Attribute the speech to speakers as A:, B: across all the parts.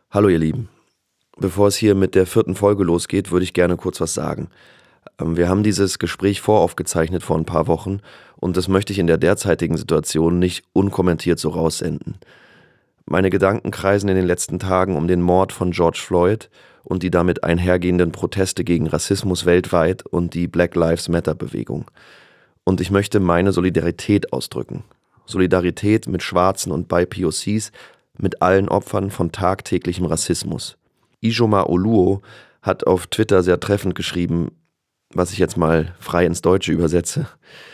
A: Hallo ihr Lieben, bevor es hier mit der 4. Folge losgeht, würde ich gerne kurz was sagen. Wir haben dieses Gespräch voraufgezeichnet vor ein paar Wochen und das möchte ich in der derzeitigen Situation nicht unkommentiert so raussenden. Meine Gedanken kreisen in den letzten Tagen um den Mord von George Floyd und die damit einhergehenden Proteste gegen Rassismus weltweit und die Black Lives Matter Bewegung. Und ich möchte meine Solidarität ausdrücken. Solidarität mit Schwarzen und BIPOCs, mit allen Opfern von tagtäglichem Rassismus. Ijoma Oluo hat auf Twitter sehr treffend geschrieben, was ich jetzt mal frei ins Deutsche übersetze.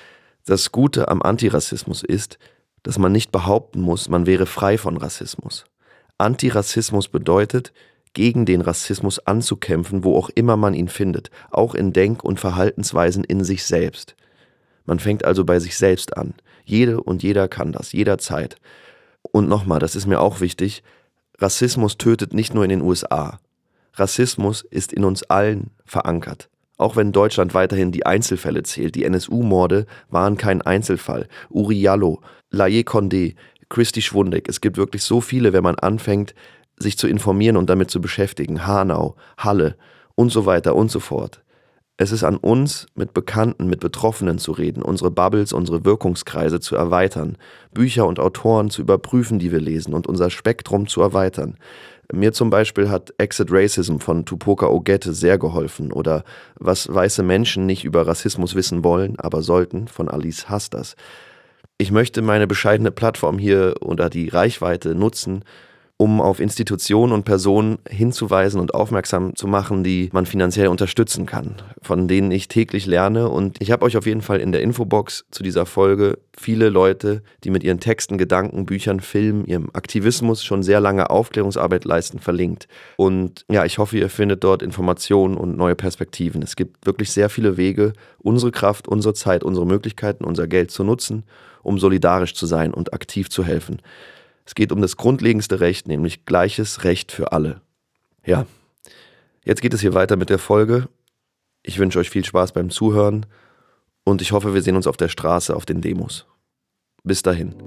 A: Das Gute am Antirassismus ist, dass man nicht behaupten muss, man wäre frei von Rassismus. Antirassismus bedeutet, gegen den Rassismus anzukämpfen, wo auch immer man ihn findet, auch in Denk- und Verhaltensweisen in sich selbst. Man fängt also bei sich selbst an. Jede und jeder kann das, jederzeit. Und nochmal, das ist mir auch wichtig, Rassismus tötet nicht nur in den USA. Rassismus ist in uns allen verankert. Auch wenn Deutschland weiterhin die Einzelfälle zählt. Die NSU-Morde waren kein Einzelfall. Uri Jallo, Laye Condé, Christy Schwundeck. Es gibt wirklich so viele, wenn man anfängt, sich zu informieren und damit zu beschäftigen. Hanau, Halle und so weiter und so fort. Es ist an uns, mit Bekannten, mit Betroffenen zu reden, unsere Bubbles, unsere Wirkungskreise zu erweitern, Bücher und Autoren zu überprüfen, die wir lesen und unser Spektrum zu erweitern. Mir zum Beispiel hat Exit Racism von Tupoka Ogette sehr geholfen oder Was weiße Menschen nicht über Rassismus wissen wollen, aber sollten von Alice Hastas. Ich möchte meine bescheidene Plattform hier oder die Reichweite nutzen, um auf Institutionen und Personen hinzuweisen und aufmerksam zu machen, die man finanziell unterstützen kann, von denen ich täglich lerne. Und ich habe euch auf jeden Fall in der Infobox zu dieser Folge viele Leute, die mit ihren Texten, Gedanken, Büchern, Filmen, ihrem Aktivismus schon sehr lange Aufklärungsarbeit leisten, verlinkt. Und ja, ich hoffe, ihr findet dort Informationen und neue Perspektiven. Es gibt wirklich sehr viele Wege, unsere Kraft, unsere Zeit, unsere Möglichkeiten, unser Geld zu nutzen, um solidarisch zu sein und aktiv zu helfen. Es geht um das grundlegendste Recht, nämlich gleiches Recht für alle. Ja, jetzt geht es hier weiter mit der Folge. Ich wünsche euch viel Spaß beim Zuhören und ich hoffe, wir sehen uns auf der Straße, auf den Demos. Bis dahin.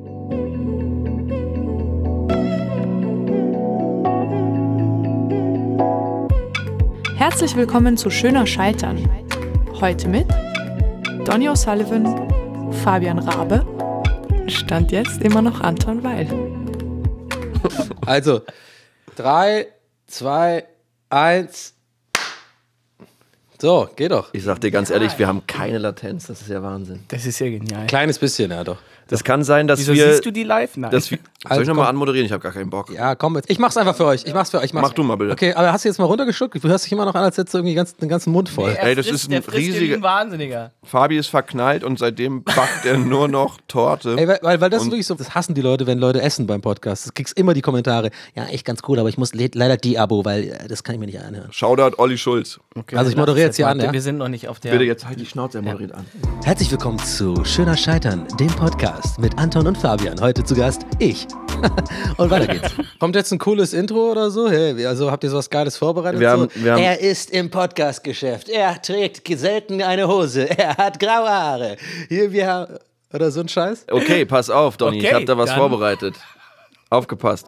B: Herzlich willkommen zu Schöner Scheitern. Heute mit Donny O'Sullivan, Fabian Rabe, Stand jetzt immer noch Anton Weil.
C: Also, 3, 2, 1. So, geht doch.
A: Ich sag dir ganz ehrlich, wir haben keine Latenz, das ist ja Wahnsinn.
D: Das ist ja genial.
C: Kleines bisschen, ja doch.
A: Das kann sein, dass
D: Wieso
A: wir...
D: siehst du die live? Nein.
A: Soll ich nochmal anmoderieren? Ich habe gar keinen Bock.
C: Ja, komm jetzt. Ich mach's einfach für euch.
A: Mach du mal bitte.
C: Okay, aber hast du jetzt mal runtergeschluckt? Du hörst dich immer noch an, als hättest du irgendwie den ganzen Mund voll.
A: Ey, das ist ein riesiger...
D: Wahnsinniger.
A: Fabi ist verknallt und seitdem backt er nur noch Torte.
C: Ey, weil das ist wirklich so, das hassen die Leute, wenn Leute essen beim Podcast. Du kriegst immer die Kommentare, ja, echt ganz cool, aber ich muss leider die Abo, weil das kann ich mir nicht anhören.
A: Shoutout Olli Schulz.
D: Okay,
C: also ich moderiere jetzt hier an, ja?
D: Wir sind noch nicht auf der...
A: Bitte jetzt halt die Schnauze, er moderiert an.
C: Herzlich willkommen zu Schöner Scheitern, dem Podcast mit Anton und Fabian. Heute zu Gast ich. Und weiter geht's. Kommt jetzt ein cooles Intro oder so? Hey, also habt ihr sowas Geiles vorbereitet?
A: Wir haben
C: er ist im Podcast-Geschäft. Er trägt selten eine Hose. Er hat graue Haare. Hier, wir haben... Oder so ein Scheiß?
A: Okay, pass auf, Donny.
D: Okay,
A: ich hab da was
D: dann
A: vorbereitet. Aufgepasst.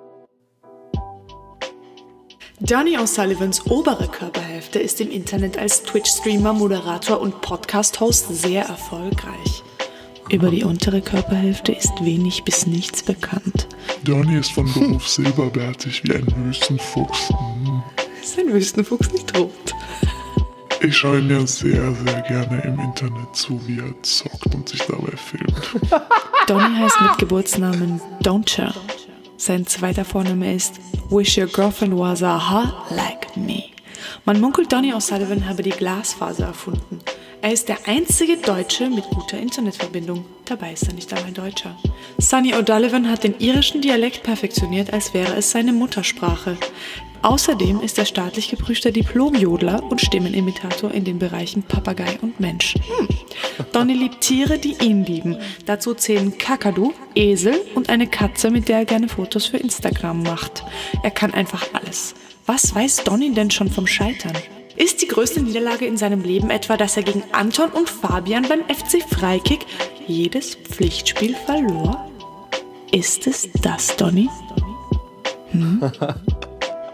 B: Donny O'Sullivans obere Körperhälfte ist im Internet als Twitch-Streamer, Moderator und Podcast-Host sehr erfolgreich. Über die untere Körperhälfte ist wenig bis nichts bekannt.
E: Donny ist von Beruf silberbärtig wie ein Wüstenfuchs.
B: Ist ein Wüstenfuchs nicht rot?
E: Ich schaue ihn ja sehr, sehr gerne im Internet zu, wie er zockt und sich dabei filmt.
B: Donny heißt mit Geburtsnamen Don'tcha. Sein zweiter Vorname ist Wish Your Girlfriend Was a Hot Like Me. Man munkelt, Donny O'Sullivan habe die Glasfaser erfunden. Er ist der einzige Deutsche mit guter Internetverbindung. Dabei ist er nicht einmal Deutscher. Sunny O'Donovan hat den irischen Dialekt perfektioniert, als wäre es seine Muttersprache. Außerdem ist er staatlich geprüfter Diplom-Jodler und Stimmenimitator in den Bereichen Papagei und Mensch. Donny liebt Tiere, die ihn lieben. Dazu zählen Kakadu, Esel und eine Katze, mit der er gerne Fotos für Instagram macht. Er kann einfach alles. Was weiß Donny denn schon vom Scheitern? Ist die größte Niederlage in seinem Leben etwa, dass er gegen Anton und Fabian beim FC Freikick jedes Pflichtspiel verlor? Ist es das, Donny?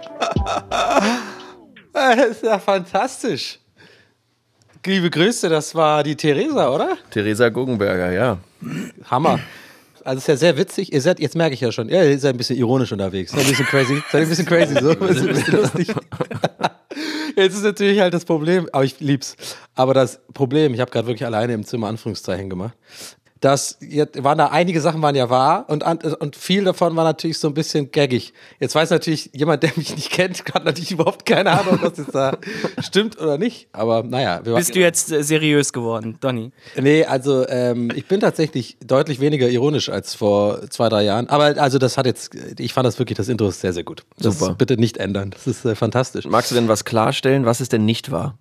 C: Das ist ja fantastisch. Liebe Grüße, das war die Theresa, oder?
A: Theresa Guggenberger, ja.
C: Hammer. Also ist ja sehr witzig. Ihr seid, jetzt merke ich ja schon, ihr seid ein bisschen ironisch unterwegs. Seid ein bisschen crazy. Seid ein bisschen crazy, so. Ein bisschen lustig. Jetzt ist natürlich halt das Problem, aber ich lieb's. Aber das Problem, ich habe gerade wirklich alleine im Zimmer Anführungszeichen gemacht. Einige Sachen waren ja wahr und viel davon war natürlich so ein bisschen gaggig. Jetzt weiß natürlich jemand, der mich nicht kennt, hat natürlich überhaupt keine Ahnung, ob das jetzt da stimmt oder nicht. Aber naja.
D: Bist du jetzt seriös geworden, Donny?
C: Nee, also ich bin tatsächlich deutlich weniger ironisch als vor 2-3 Jahren. Aber also ich fand das wirklich, das Intro ist sehr, sehr gut. Das
A: Super.
C: Bitte nicht ändern, das ist fantastisch.
A: Magst du denn was klarstellen? Was ist denn nicht wahr?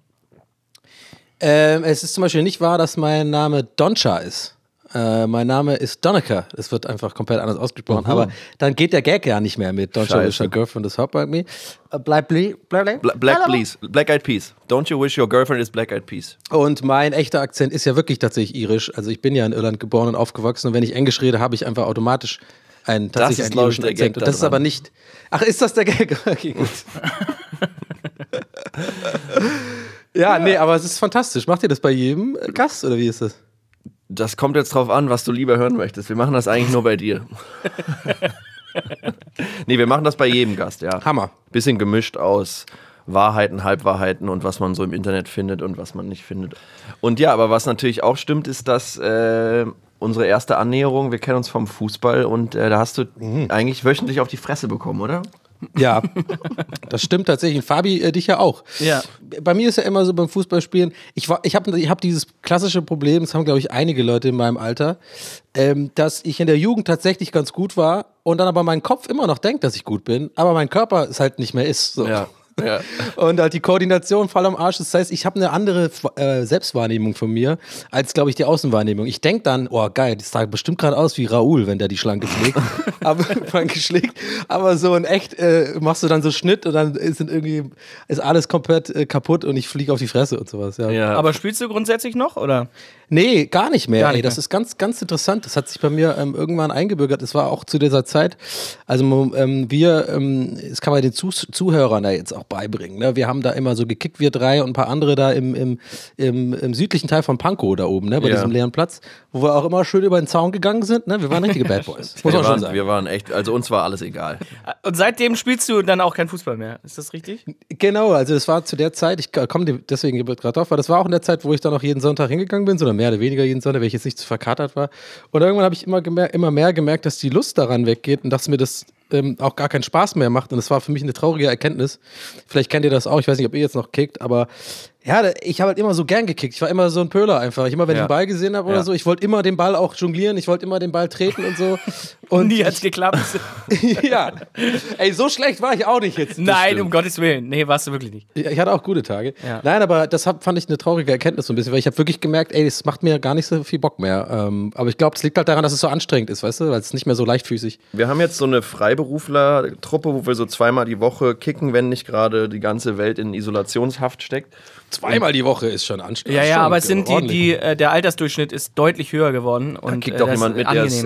C: Es ist zum Beispiel nicht wahr, dass mein Name Doncha ist. Mein Name ist Donica. Es wird einfach komplett anders ausgesprochen. Aber dann geht der Gag ja nicht mehr mit Don't you wish your girlfriend is hot like me. Black
A: Eyed Peas. Don't you wish your girlfriend is Black Eyed Peas.
C: Und mein echter Akzent ist ja wirklich tatsächlich irisch. Also ich bin ja in Irland geboren und aufgewachsen. Und wenn ich Englisch rede, habe ich einfach automatisch einen irischen Akzent. Und das ist aber nicht... Ach, ist das der Gag? Okay, gut. Ja, nee, aber es ist fantastisch. Macht ihr das bei jedem Gast oder wie ist das?
A: Das kommt jetzt drauf an, was du lieber hören möchtest. Wir machen das eigentlich nur bei dir. Nee, wir machen das bei jedem Gast, ja.
C: Hammer.
A: Bisschen gemischt aus Wahrheiten, Halbwahrheiten und was man so im Internet findet und was man nicht findet. Und ja, aber was natürlich auch stimmt, ist, dass unsere erste Annäherung, wir kennen uns vom Fußball und da hast du eigentlich wöchentlich auf die Fresse bekommen, oder?
C: Ja, das stimmt tatsächlich. Und Fabi, dich ja auch.
D: Ja.
C: Bei mir ist ja immer so beim Fußballspielen, ich hab dieses klassische Problem, das haben, glaube ich, einige Leute in meinem Alter, dass ich in der Jugend tatsächlich ganz gut war und dann aber mein Kopf immer noch denkt, dass ich gut bin, aber mein Körper es halt nicht mehr ist. So.
A: Ja. Ja.
C: Und halt die Koordination voll am Arsch. Das heißt, ich habe eine andere Selbstwahrnehmung von mir, als, glaube ich, die Außenwahrnehmung. Ich denke dann, oh geil, das sah bestimmt gerade aus wie Raoul, wenn der die Schlange schlägt. Aber so in echt machst du dann so Schnitt und dann ist alles komplett kaputt und ich fliege auf die Fresse und sowas. Ja.
A: Ja.
D: Aber spielst du grundsätzlich noch, oder?
C: Nee, gar nicht mehr.
D: Gar nicht
C: Das
D: mehr.
C: ist ganz, ganz interessant. Das hat sich bei mir irgendwann eingebürgert. Das war auch zu dieser Zeit. Also das kann man den Zuhörern da jetzt auch beibringen. Ne? Wir haben da immer so gekickt, wir drei und ein paar andere da im südlichen Teil von Pankow da oben, ne? Bei diesem leeren Platz, wo wir auch immer schön über den Zaun gegangen sind. Ne? Wir waren richtige Bad Boys. Muss man schon sagen.
A: Wir waren echt, also uns war alles egal.
D: Und seitdem spielst du dann auch kein Fußball mehr. Ist das richtig?
C: Genau, also das war zu der Zeit, ich komme deswegen gerade drauf, weil das war auch in der Zeit, wo ich dann auch jeden Sonntag hingegangen bin, sondern mehr oder weniger jeden Sonntag, weil ich jetzt nicht zu verkatert war. Und irgendwann habe ich immer mehr gemerkt, dass die Lust daran weggeht und dass mir das auch gar keinen Spaß mehr macht. Und das war für mich eine traurige Erkenntnis. Vielleicht kennt ihr das auch, ich weiß nicht, ob ihr jetzt noch kickt, aber ja, ich habe halt immer so gern gekickt. Ich war immer so ein Pöler einfach. Wenn ich den Ball gesehen habe oder so, ich wollte immer den Ball auch jonglieren, ich wollte immer den Ball treten und so. Und
D: nie hat's geklappt.
C: Ja. Ey, so schlecht war ich auch nicht jetzt.
D: Nein, um Gottes Willen. Nee, warst du wirklich nicht.
C: Ich hatte auch gute Tage.
D: Ja.
C: Nein, aber das fand ich eine traurige Erkenntnis so ein bisschen, weil ich habe wirklich gemerkt, ey, das macht mir gar nicht so viel Bock mehr. Aber ich glaube, es liegt halt daran, dass es so anstrengend ist, weißt du, weil es nicht mehr so leichtfüßig.
A: Wir haben jetzt so eine Freiberufler-Truppe, wo wir so 2-mal die Woche kicken, wenn nicht gerade die ganze Welt in Isolationshaft steckt.
C: 2-mal die Woche ist schon anstrengend.
D: Ja, aber es sind der Altersdurchschnitt ist deutlich höher geworden. Und
A: Da kickt auch jemand mit, der ist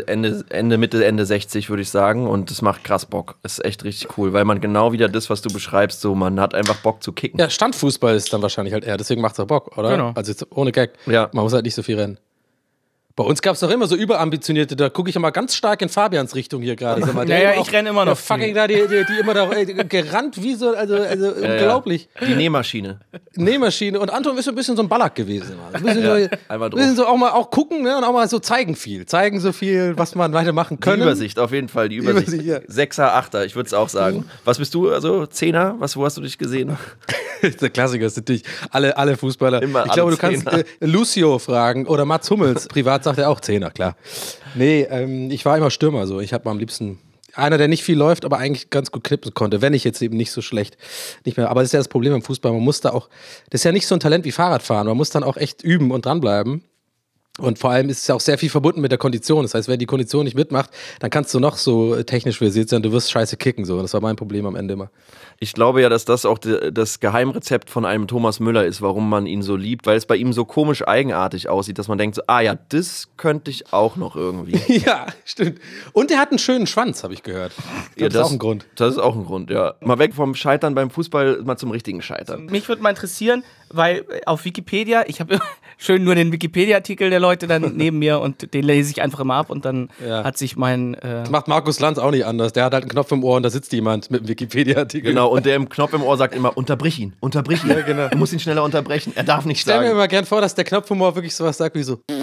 A: Mitte, Ende 60, würde ich sagen. Und das macht krass Bock. Das ist echt richtig cool, weil man genau wieder das, was du beschreibst, so man hat einfach Bock zu kicken.
C: Ja, Standfußball ist dann wahrscheinlich halt eher, deswegen macht es auch Bock, oder?
D: Genau.
C: Also jetzt ohne Gag.
A: Ja.
C: Man muss halt nicht so viel rennen. Bei uns gab es doch immer so überambitionierte, da gucke ich immer ganz stark in Fabians Richtung hier gerade.
D: Naja, ich renne immer noch.
C: Fucking da, die immer da gerannt wie so, also unglaublich.
A: Die Nähmaschine.
C: Nähmaschine. Und Anton ist so ein bisschen so ein Ballack gewesen. Ein bisschen,
A: einmal
C: so, bisschen so auch gucken, ne? Und auch mal so zeigen so viel, was man weitermachen können.
A: Die Übersicht, auf jeden Fall, die Übersicht.
C: Ja.
A: 6er, 8er, ich würde es auch sagen. Was bist du, also 10er? Wo hast du dich gesehen?
C: Der Klassiker ist natürlich alle Fußballer.
A: Immer
C: ich glaube, du
A: alle
C: kannst Lucio fragen oder Mats Hummels. Privat sagt er auch 10er, klar. Nee, ich war immer Stürmer so. Ich habe am liebsten einer, der nicht viel läuft, aber eigentlich ganz gut knippen konnte. Wenn ich jetzt eben nicht so schlecht nicht mehr. Aber das ist ja das Problem im Fußball. Man muss da auch, das ist ja nicht so ein Talent wie Fahrradfahren. Man muss dann auch echt üben und dranbleiben. Und vor allem ist es ja auch sehr viel verbunden mit der Kondition. Das heißt, wenn die Kondition nicht mitmacht, dann kannst du noch so technisch versiert sein, du wirst scheiße kicken. So. Das war mein Problem am Ende immer.
A: Ich glaube ja, dass das auch das Geheimrezept von einem Thomas Müller ist, warum man ihn so liebt, weil es bei ihm so komisch eigenartig aussieht, dass man denkt so, ah ja, das könnte ich auch noch irgendwie.
C: Ja, stimmt. Und er hat einen schönen Schwanz, habe ich gehört. Das ist auch ein Grund.
A: Das ist auch ein Grund, ja. Mal weg vom Scheitern beim Fußball, mal zum richtigen Scheitern.
D: Mich würde mal interessieren, weil auf Wikipedia, ich habe schön nur den Wikipedia-Artikel der Leute dann neben mir und den lese ich einfach immer ab und dann hat sich mein...
C: Das macht Markus Lanz auch nicht anders. Der hat halt einen Knopf im Ohr und da sitzt jemand mit dem Wikipedia-Artikel.
A: Genau, und der im Knopf im Ohr sagt immer, unterbrich ihn.
C: Ja, genau.
A: Du musst ihn schneller unterbrechen, er darf nicht
C: Ich stelle
A: sagen.
C: mir immer gern vor, dass der Knopf im Ohr wirklich sowas sagt wie so...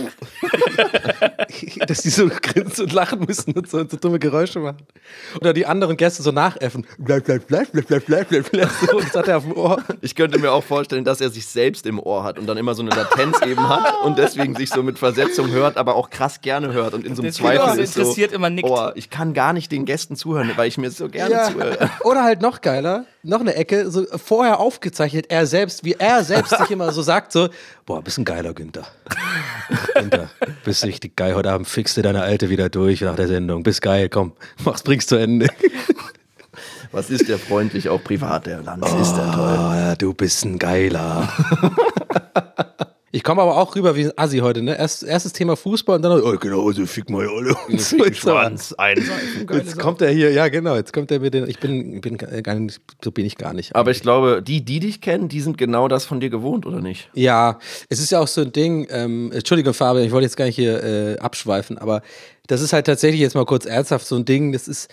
C: dass die so grinsen und lachen müssen und so dumme Geräusche machen. Oder die anderen Gäste so nachäffen. Bleib. So, das hat er auf dem Ohr.
A: Ich könnte mir auch vorstellen, dass er sich selbst im Ohr hat und dann immer so eine Latenz eben hat und deswegen sich so mit Versetzung hört, aber auch krass gerne hört und in so einem Zweifel ist so,
D: interessiert immer nickt.
A: Oh, ich kann gar nicht den Gästen zuhören, weil ich mir so gerne zuhöre.
C: Oder halt noch geiler, noch eine Ecke, so vorher aufgezeichnet, wie er selbst sich immer so sagt, so, boah, bist ein geiler Günther. Günther, bist richtig geil, heute Abend fixst du deine Alte wieder durch nach der Sendung, bist geil, komm, bring's zu Ende.
A: Was ist der freundlich, auch privat, der Lanz, ist der toll.
C: Ja, du bist ein Geiler. Ich komme aber auch rüber wie ein Assi heute, ne? Erstes Thema Fußball und dann, genau, so fick mal alle.
A: Schwanz,
C: Jetzt kommt er hier, ja genau, jetzt kommt er mit den, so bin ich gar nicht.
A: Aber ich glaube, die dich kennen, die sind genau das von dir gewohnt, oder nicht?
C: Ja, es ist ja auch so ein Ding, Entschuldigung Fabian, ich wollte jetzt gar nicht hier abschweifen, aber das ist halt tatsächlich jetzt mal kurz ernsthaft so ein Ding, das ist,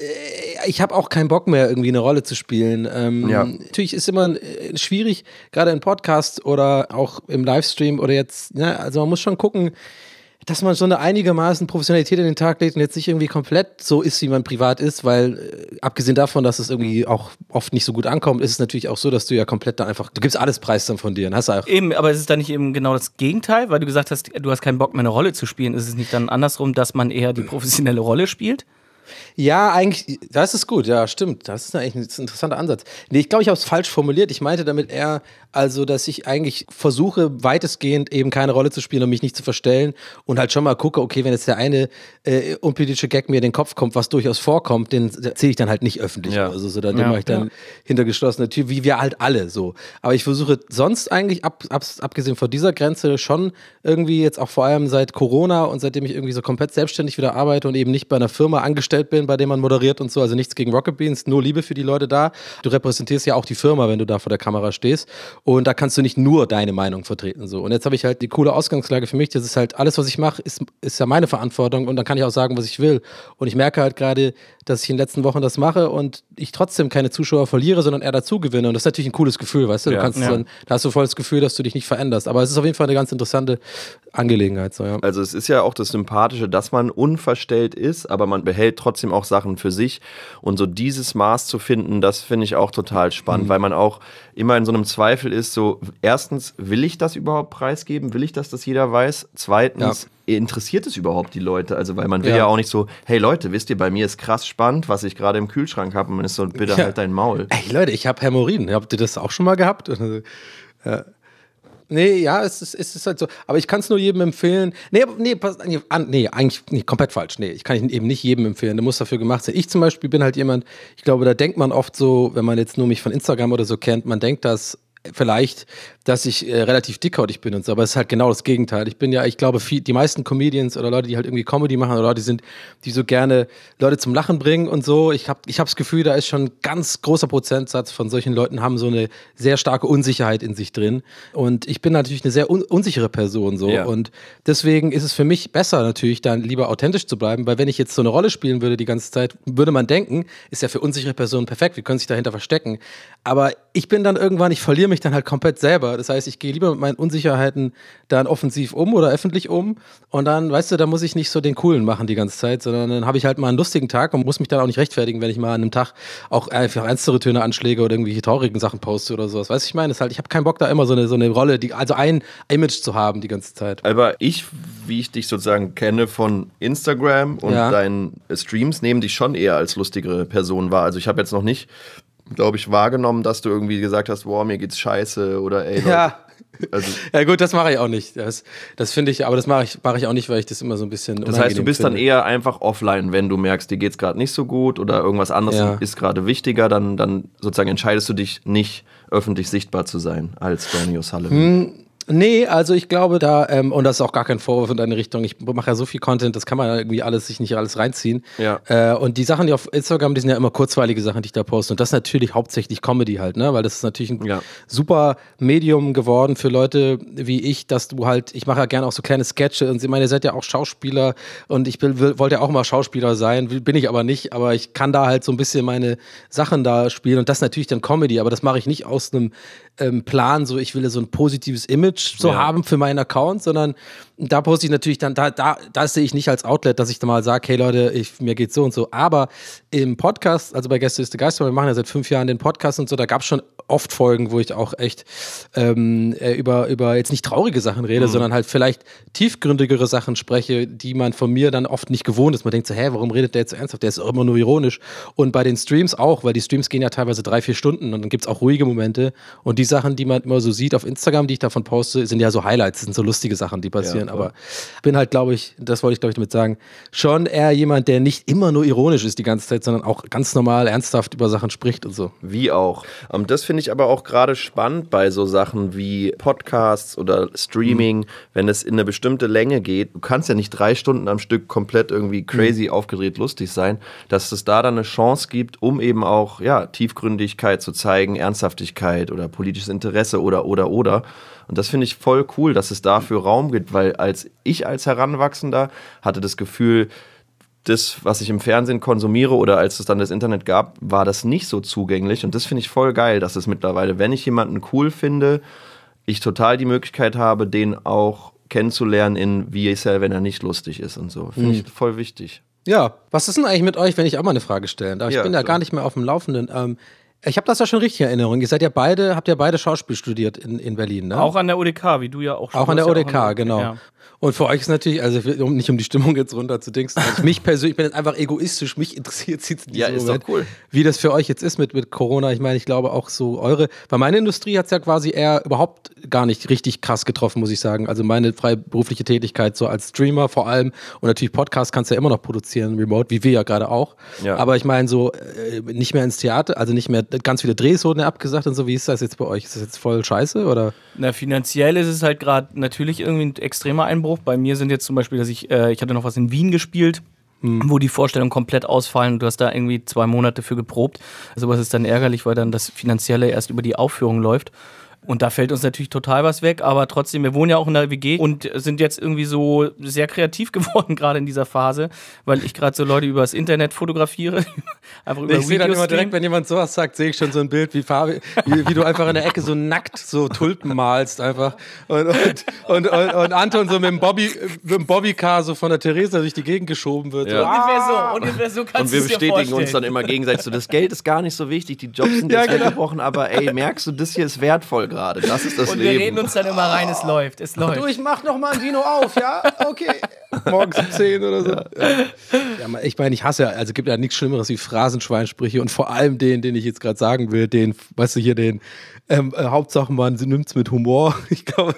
C: ich habe auch keinen Bock mehr irgendwie eine Rolle zu spielen. Natürlich ist immer schwierig, gerade in Podcasts oder auch im Livestream oder jetzt, ne, also man muss schon gucken, dass man so eine einigermaßen Professionalität in den Tag legt und jetzt nicht irgendwie komplett so ist, wie man privat ist, weil abgesehen davon, dass es irgendwie auch oft nicht so gut ankommt, ist es natürlich auch so, dass du ja komplett da einfach, du gibst alles preis dann von dir. Dann hast du auch
D: eben, aber ist es dann nicht eben genau das Gegenteil, weil du gesagt hast, du hast keinen Bock mehr eine Rolle zu spielen, ist es nicht dann andersrum, dass man eher die professionelle Rolle spielt?
C: Ja, eigentlich, das ist gut, ja, stimmt. Das ist eigentlich ein interessanter Ansatz. Nee, ich glaube, ich habe es falsch formuliert. Ich meinte damit eher, also, dass ich eigentlich versuche, weitestgehend eben keine Rolle zu spielen und mich nicht zu verstellen und halt schon mal gucke, okay, wenn jetzt der eine unpolitische Gag mir in den Kopf kommt, was durchaus vorkommt, den erzähle ich dann halt nicht öffentlich. Ja. Also, so, den mache ich dann hinter geschlossener Tür, wie wir halt alle so. Aber ich versuche sonst eigentlich, abgesehen von dieser Grenze, schon irgendwie jetzt auch vor allem seit Corona und seitdem ich irgendwie so komplett selbstständig wieder arbeite und eben nicht bei einer Firma angestellt bin, bei dem man moderiert und so, also nichts gegen Rocket Beans, nur Liebe für die Leute da. Du repräsentierst ja auch die Firma, wenn du da vor der Kamera stehst und da kannst du nicht nur deine Meinung vertreten. So. Und jetzt habe ich halt die coole Ausgangslage für mich, das ist halt alles, was ich mache, ist ja meine Verantwortung und dann kann ich auch sagen, was ich will. Und ich merke halt gerade, dass ich in den letzten Wochen das mache und ich trotzdem keine Zuschauer verliere, sondern eher dazu gewinne und das ist natürlich ein cooles Gefühl, weißt du? Du kannst dann, da hast du voll das Gefühl, dass du dich nicht veränderst, aber es ist auf jeden Fall eine ganz interessante Angelegenheit. So, ja.
A: Also es ist ja auch das Sympathische, dass man unverstellt ist, aber man behält trotzdem auch Sachen für sich und so dieses Maß zu finden, das finde ich auch total spannend, weil man auch immer in so einem Zweifel ist, so erstens, will ich das überhaupt preisgeben? Will ich, dass das jeder weiß? Zweitens, interessiert es überhaupt die Leute? Also weil man will ja auch nicht so, hey Leute, wisst ihr, bei mir ist krass spannend, was ich gerade im Kühlschrank habe und man ist so, bitte halt dein Maul.
C: Ey Leute, ich habe Hämorrhoiden. Habt ihr das auch schon mal gehabt? Ja. Nee, ja, es ist halt so. Aber ich kann es nur jedem empfehlen. Eigentlich komplett falsch. Nee, ich kann eben nicht jedem empfehlen. Der muss dafür gemacht sein. Ich zum Beispiel bin halt jemand, ich glaube, da denkt man oft so, wenn man jetzt nur mich von Instagram oder so kennt, man denkt das vielleicht, dass ich relativ dickhäutig bin und so, aber es ist halt genau das Gegenteil. Ich bin ja, ich glaube, die meisten Comedians oder Leute, die halt irgendwie Comedy machen oder Leute sind, die so gerne Leute zum Lachen bringen und so, ich hab das Gefühl, da ist schon ein ganz großer Prozentsatz von solchen Leuten haben so eine sehr starke Unsicherheit in sich drin und ich bin natürlich eine sehr unsichere Person so und deswegen ist es für mich besser natürlich dann lieber authentisch zu bleiben, weil wenn ich jetzt so eine Rolle spielen würde die ganze Zeit, würde man denken, ist ja für unsichere Personen perfekt, wir können sich dahinter verstecken, aber ich bin dann irgendwann, ich verliere mich dann halt komplett selber. Das heißt, ich gehe lieber mit meinen Unsicherheiten dann offensiv um oder öffentlich um und dann, weißt du, da muss ich nicht so den Coolen machen die ganze Zeit, sondern dann habe ich halt mal einen lustigen Tag und muss mich dann auch nicht rechtfertigen, wenn ich mal an einem Tag auch einfach ernstere Töne anschläge oder irgendwelche traurigen Sachen poste oder sowas. Weißt du, ich meine, ich habe keinen Bock da immer so eine Rolle, also ein Image zu haben die ganze Zeit.
A: Aber wie ich dich sozusagen kenne von Instagram und deinen Streams, nehmen dich schon eher als lustigere Person wahr. Also ich habe jetzt noch nicht, glaube ich, wahrgenommen, dass du irgendwie gesagt hast, boah, mir geht's scheiße oder ey.
C: Ja,
A: Also,
C: ja gut, das mache ich auch nicht. Das finde ich, aber das mache ich auch nicht, weil ich das immer so ein bisschen
A: das heißt, du bist
C: finde.
A: dann eher einfach offline, wenn du merkst, dir geht's gerade nicht so gut oder irgendwas anderes ist gerade wichtiger, dann sozusagen entscheidest du dich nicht, öffentlich sichtbar zu sein als Donny O'Sullivan.
C: Nee, also ich glaube da, und das ist auch gar kein Vorwurf in deine Richtung, ich mache ja so viel Content, das kann man irgendwie sich nicht alles reinziehen.
A: Ja.
C: Und die Sachen, die auf Instagram, die sind ja immer kurzweilige Sachen, die ich da poste. Und das ist natürlich hauptsächlich Comedy halt, ne? Weil das ist natürlich ein super Medium geworden für Leute wie ich, dass du halt, ich mache ja gerne auch so kleine Sketche und ich meine, ihr seid ja auch Schauspieler und ich wollte ja auch mal Schauspieler sein, bin ich aber nicht, aber ich kann da halt so ein bisschen meine Sachen da spielen und das ist natürlich dann Comedy, aber das mache ich nicht aus einem Plan, so ich will so ein positives Image haben für meinen Account, sondern da poste ich natürlich dann, da sehe ich nicht als Outlet, dass ich da mal sage, hey Leute, mir geht's so und so, aber im Podcast, also bei Gäste ist der Geist, wir machen ja seit 5 Jahren den Podcast und so, da gab es schon oft Folgen, wo ich auch echt über jetzt nicht traurige Sachen rede, sondern halt vielleicht tiefgründigere Sachen spreche, die man von mir dann oft nicht gewohnt ist. Man denkt so, warum redet der jetzt so ernsthaft? Der ist immer nur ironisch. Und bei den Streams auch, weil die Streams gehen ja teilweise 3-4 Stunden und dann gibt es auch ruhige Momente und die Sachen, die man immer so sieht auf Instagram, die ich davon poste, sind ja so Highlights, sind so lustige Sachen, die passieren, aber bin halt, glaube ich, das wollte ich, glaube ich, damit sagen, schon eher jemand, der nicht immer nur ironisch ist die ganze Zeit, sondern auch ganz normal, ernsthaft über Sachen spricht und so.
A: Wie auch. Das finde ich aber auch gerade spannend bei so Sachen wie Podcasts oder Streaming, wenn es in eine bestimmte Länge geht. Du kannst ja nicht 3 Stunden am Stück komplett irgendwie crazy aufgedreht lustig sein, dass es da dann eine Chance gibt, um eben auch Tiefgründigkeit zu zeigen, Ernsthaftigkeit oder politisches Interesse oder. Und das finde ich voll cool, dass es dafür Raum gibt, weil als Heranwachsender hatte das Gefühl, das, was ich im Fernsehen konsumiere oder als es dann das Internet gab, war das nicht so zugänglich. Und das finde ich voll geil, dass es mittlerweile, wenn ich jemanden cool finde, ich total die Möglichkeit habe, den auch kennenzulernen wie ist er, wenn er nicht lustig ist und so. Finde ich voll wichtig.
C: Ja, was ist denn eigentlich mit euch, wenn ich auch mal eine Frage stellen darf? Ich bin ja gar nicht mehr auf dem Laufenden. Ich habe das ja schon richtig in Erinnerung. Habt ja beide Schauspiel studiert in Berlin, ne?
D: Auch an der UDK, wie du ja auch schon.
C: Auch an der UDK, genau. Ja. Und für euch ist natürlich, also nicht um die Stimmung jetzt runterzudingsen, also mich persönlich, ich bin jetzt einfach egoistisch, mich interessiert es in diesem Moment,
A: doch cool.
C: Wie das für euch jetzt ist mit Corona. Ich meine, ich glaube auch so weil meine Industrie hat es ja quasi eher überhaupt gar nicht richtig krass getroffen, muss ich sagen. Also meine freiberufliche Tätigkeit so als Streamer vor allem und natürlich Podcast kannst du ja immer noch produzieren, remote, wie wir ja gerade auch. Ja. Aber ich meine so, nicht mehr ins Theater, also nicht mehr, ganz viele Drehs wurden ja abgesagt und so. Wie ist das jetzt bei euch? Ist das jetzt voll scheiße, oder?
D: Na, finanziell ist es halt gerade natürlich irgendwie ein extremer Einbruch. Bei mir sind jetzt zum Beispiel, dass ich hatte noch was in Wien gespielt, wo die Vorstellungen komplett ausfallen und du hast da irgendwie 2 Monate für geprobt. Sowas ist dann ärgerlich, weil dann das Finanzielle erst über die Aufführung läuft. Und da fällt uns natürlich total was weg, aber trotzdem, wir wohnen ja auch in der WG und sind jetzt irgendwie so sehr kreativ geworden, gerade in dieser Phase, weil ich gerade so Leute übers Internet fotografiere. Einfach über
C: ich sehe dann immer direkt, wenn jemand sowas sagt, sehe ich schon so ein Bild, wie du einfach in der Ecke so nackt so Tulpen malst einfach. Und Anton so mit dem Bobbycar so von der Theresa durch die Gegend geschoben wird.
A: Ja.
D: Ungefähr so kannst
A: du es dir vorstellen. Und wir bestätigen uns dann immer gegenseitig so, das Geld ist gar nicht so wichtig, die Jobs sind jetzt weggebrochen, aber ey, merkst du, das hier ist wertvoll gerade. Das ist das
D: und
A: Leben.
D: Und wir reden uns dann immer rein, es läuft.
C: Du, ich mach noch mal ein Vino auf, ja? Okay. Morgens um 10 oder so. Ja, ich meine, ich hasse ja, also es gibt ja nichts Schlimmeres wie Phrasenschweinsprüche und vor allem den ich jetzt gerade sagen will, weißt du hier, Hauptsache man nimmt's mit Humor. Ich glaube,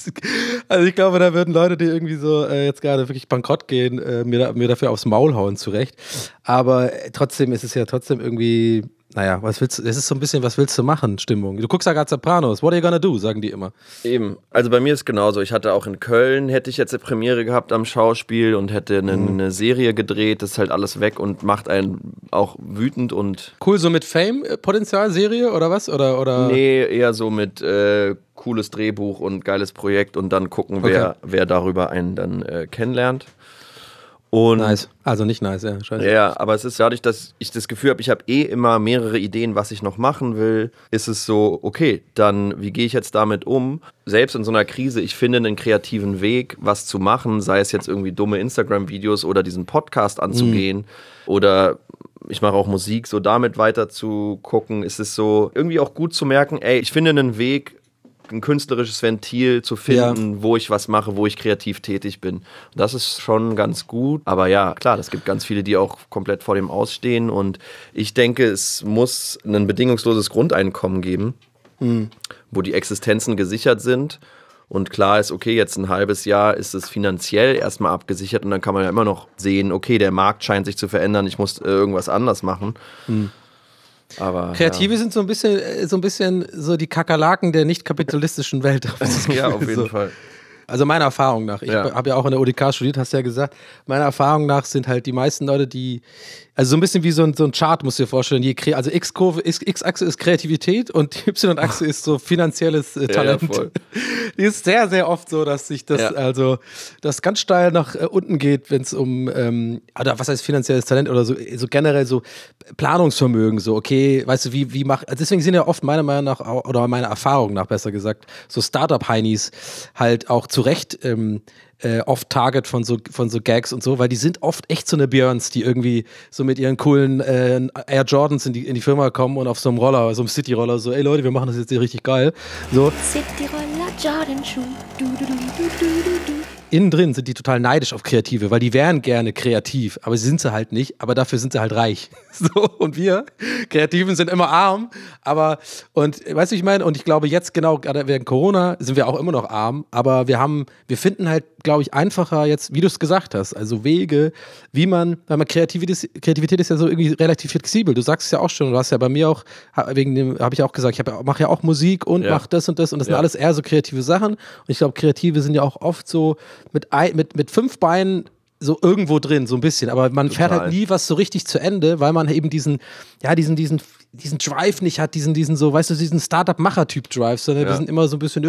C: da würden Leute, die irgendwie so jetzt gerade wirklich bankrott gehen, mir dafür aufs Maul hauen, zurecht. Aber trotzdem ist es ja trotzdem irgendwie, naja, es ist so ein bisschen, was willst du machen, Stimmung. Du guckst ja gerade Sopranos, what are you gonna do, sagen die immer.
A: Eben, also bei mir ist es genauso. Ich hatte auch in Köln, hätte ich jetzt eine Premiere gehabt am Schauspiel und hätte eine Serie gedreht, das ist halt alles weg und macht einen auch wütend und...
C: Cool, so mit Fame-Potenzial, Serie oder was? Oder?
A: Nee, eher so mit cooles Drehbuch und geiles Projekt und dann gucken, wer darüber einen dann kennenlernt. Und
C: nice. Also nicht nice, ja. Scheiße.
A: Ja, aber es ist dadurch, dass ich das Gefühl habe, ich habe immer mehrere Ideen, was ich noch machen will, ist es so, okay, dann wie gehe ich jetzt damit um? Selbst in so einer Krise, ich finde einen kreativen Weg, was zu machen, sei es jetzt irgendwie dumme Instagram-Videos oder diesen Podcast anzugehen oder ich mache auch Musik, so damit weiter zu gucken, ist es so irgendwie auch gut zu merken, ey, ich finde einen Weg, ein künstlerisches Ventil zu finden, wo ich was mache, wo ich kreativ tätig bin. Und das ist schon ganz gut. Aber ja, klar, es gibt ganz viele, die auch komplett vor dem Ausstehen. Und ich denke, es muss ein bedingungsloses Grundeinkommen geben. wo die Existenzen gesichert sind. Und klar ist, okay, jetzt ein halbes Jahr ist es finanziell erstmal abgesichert und dann kann man ja immer noch sehen, okay, der Markt scheint sich zu verändern, ich muss irgendwas anders machen. Aber,
C: Kreative sind so ein bisschen so die Kakerlaken der nicht kapitalistischen Welt.
A: Ja, auf jeden Fall.
C: Also meiner Erfahrung nach, ich habe ja auch an der UDK studiert, hast du ja gesagt, meiner Erfahrung nach sind halt die meisten Leute, die, also so ein bisschen wie so ein Chart, musst du dir vorstellen, also X-Achse ist Kreativität und die Y-Achse ist so finanzielles Talent.
A: Ja, voll.
C: Die ist sehr, sehr oft so, dass sich das ganz steil nach unten geht, wenn es um, oder was heißt finanzielles Talent oder so generell so Planungsvermögen, so okay, weißt du, wie macht, also deswegen sind ja oft meiner Meinung nach, oder meiner Erfahrung nach besser gesagt, so Startup-Heinis halt auch zu Recht oft Target von so Gags und so, weil die sind oft echt so eine Björns, die irgendwie so mit ihren coolen Air Jordans in die Firma kommen und auf so einem Roller, so einem City-Roller, so, ey Leute, wir machen das jetzt hier richtig geil. So.
F: City-Roller, Jordan-Schuh, du.
C: Innen drin sind die total neidisch auf Kreative, weil die wären gerne kreativ, aber sie sind sie halt nicht, aber dafür sind sie halt reich. So, und wir Kreativen sind immer arm, und weißt du, ich meine, und ich glaube jetzt genau, gerade während Corona sind wir auch immer noch arm, aber wir finden halt, glaube ich, einfacher jetzt, wie du es gesagt hast, also Wege, weil man Kreativität ist ja so irgendwie relativ flexibel. Du sagst es ja auch schon, du hast ja bei mir auch, wegen dem, habe ich auch gesagt, ich mache ja auch Musik und mache das und das und das sind alles eher so kreative Sachen und ich glaube, Kreative sind ja auch oft so mit 5 Beinen so irgendwo drin, so ein bisschen, aber man fährt halt nie was so richtig zu Ende, weil man eben diesen Drive nicht hat, diesen so, weißt du, diesen Startup-Macher-Typ-Drive, sondern wir sind immer so ein bisschen,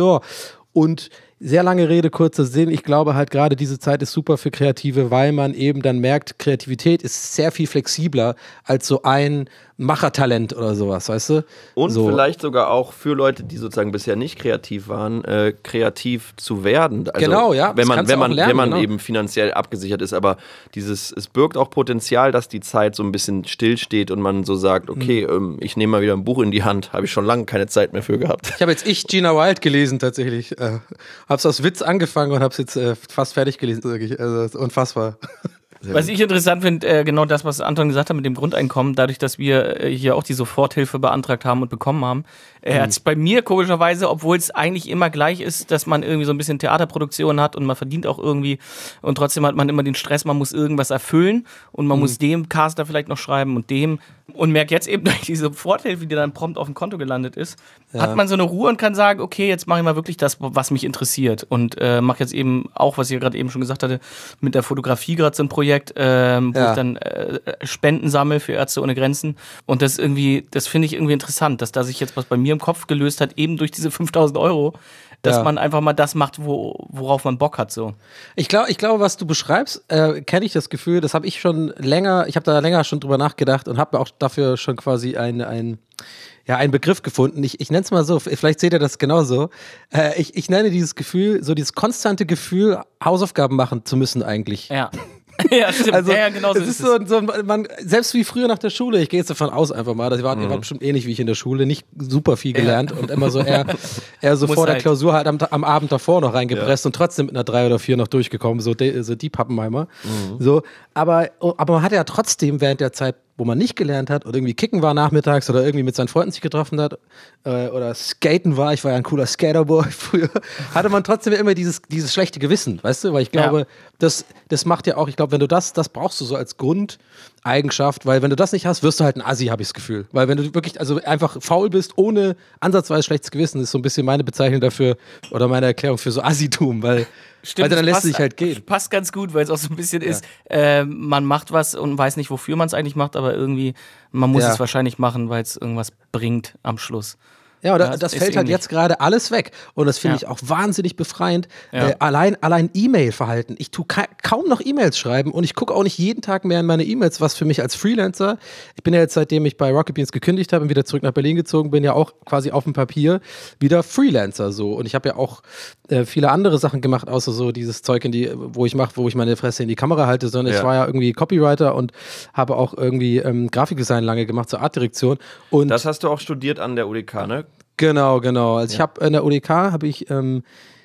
C: und sehr lange Rede, kurzer Sinn, ich glaube halt gerade diese Zeit ist super für Kreative, weil man eben dann merkt, Kreativität ist sehr viel flexibler als so ein Machertalent oder sowas, weißt du?
A: Und
C: so.
A: Vielleicht sogar auch für Leute, die sozusagen bisher nicht kreativ waren, kreativ zu werden. Also
C: genau, ja.
A: Wenn man eben finanziell abgesichert ist, aber es birgt auch Potenzial, dass die Zeit so ein bisschen stillsteht und man so sagt, okay, ich nehme mal wieder ein Buch in die Hand, habe ich schon lange keine Zeit mehr für gehabt.
C: Ich habe jetzt Gina Wild gelesen tatsächlich. Hab's aus Witz angefangen und hab's jetzt fast fertig gelesen, wirklich. Also unfassbar.
D: Was ich interessant finde, genau das, was Anton gesagt hat mit dem Grundeinkommen, dadurch, dass wir hier auch die Soforthilfe beantragt haben und bekommen haben, hat sich bei mir komischerweise, obwohl es eigentlich immer gleich ist, dass man irgendwie so ein bisschen Theaterproduktion hat und man verdient auch irgendwie und trotzdem hat man immer den Stress, man muss irgendwas erfüllen und man muss dem Caster vielleicht noch schreiben und merkt jetzt eben durch diese Soforthilfe, die dann prompt auf dem Konto gelandet ist, hat man so eine Ruhe und kann sagen, okay, jetzt mache ich mal wirklich das, was mich interessiert und mache jetzt eben auch, was ich gerade eben schon gesagt hatte, mit der Fotografie gerade so ein Projekt, wo ich dann Spenden sammle für Ärzte ohne Grenzen und das finde ich irgendwie interessant, dass da sich jetzt was bei mir im Kopf gelöst hat, eben durch diese 5.000 €, dass man einfach mal das macht, worauf man Bock hat. So.
C: Ich glaube, was du beschreibst, kenne ich das Gefühl, das habe ich schon länger, ich habe da länger schon drüber nachgedacht und habe auch dafür schon quasi einen Begriff gefunden. Ich nenne es mal so, vielleicht seht ihr das genauso. Ich nenne dieses Gefühl, so dieses konstante Gefühl, Hausaufgaben machen zu müssen eigentlich.
D: Ja. Ja, stimmt.
C: Also,
D: ja, genau so
C: es ist so man, selbst wie früher nach der Schule, ich gehe jetzt davon aus einfach mal, ihr wart bestimmt ähnlich wie ich in der Schule, nicht super viel gelernt und immer so eher so vor der Klausur halt am Abend davor noch reingepresst und trotzdem mit einer 3 oder 4 noch durchgekommen, so die Pappenheimer. So, aber man hat ja trotzdem während der Zeit, wo man nicht gelernt hat oder irgendwie kicken war nachmittags oder irgendwie mit seinen Freunden sich getroffen hat oder skaten war, ich war ja ein cooler Skaterboy früher, hatte man trotzdem immer dieses schlechte Gewissen, weißt du, weil ich glaube, das macht ja auch, ich glaube, wenn du das brauchst du so als Grundeigenschaft, weil wenn du das nicht hast, wirst du halt ein Assi, habe ich das Gefühl, weil wenn du wirklich, also einfach faul bist, ohne ansatzweise schlechtes Gewissen, ist so ein bisschen meine Bezeichnung dafür oder meine Erklärung für so Assitum, weil
D: Stimmt,
C: dann lässt es sich halt gehen.
D: Passt ganz gut, weil es auch so ein bisschen ist, man macht was und weiß nicht, wofür man es eigentlich macht, aber irgendwie, man muss es wahrscheinlich machen, weil es irgendwas bringt am Schluss.
C: Ja, oder das fällt halt jetzt gerade alles weg. Und das finde ich auch wahnsinnig befreiend.
D: Ja.
C: Allein E-Mail-Verhalten. Ich tue kaum noch E-Mails schreiben und ich gucke auch nicht jeden Tag mehr in meine E-Mails, was für mich als Freelancer, ich bin ja jetzt, seitdem ich bei Rocket Beans gekündigt habe und wieder zurück nach Berlin gezogen bin, ja auch quasi auf dem Papier wieder Freelancer so. Und ich habe ja auch viele andere Sachen gemacht, außer so dieses Zeug, wo ich meine Fresse in die Kamera halte, sondern ich war ja irgendwie Copywriter und habe auch irgendwie Grafikdesign lange gemacht zur Artdirektion. Und
A: das hast du auch studiert an der UDK, ne?
C: Genau. Also ich habe in der UDK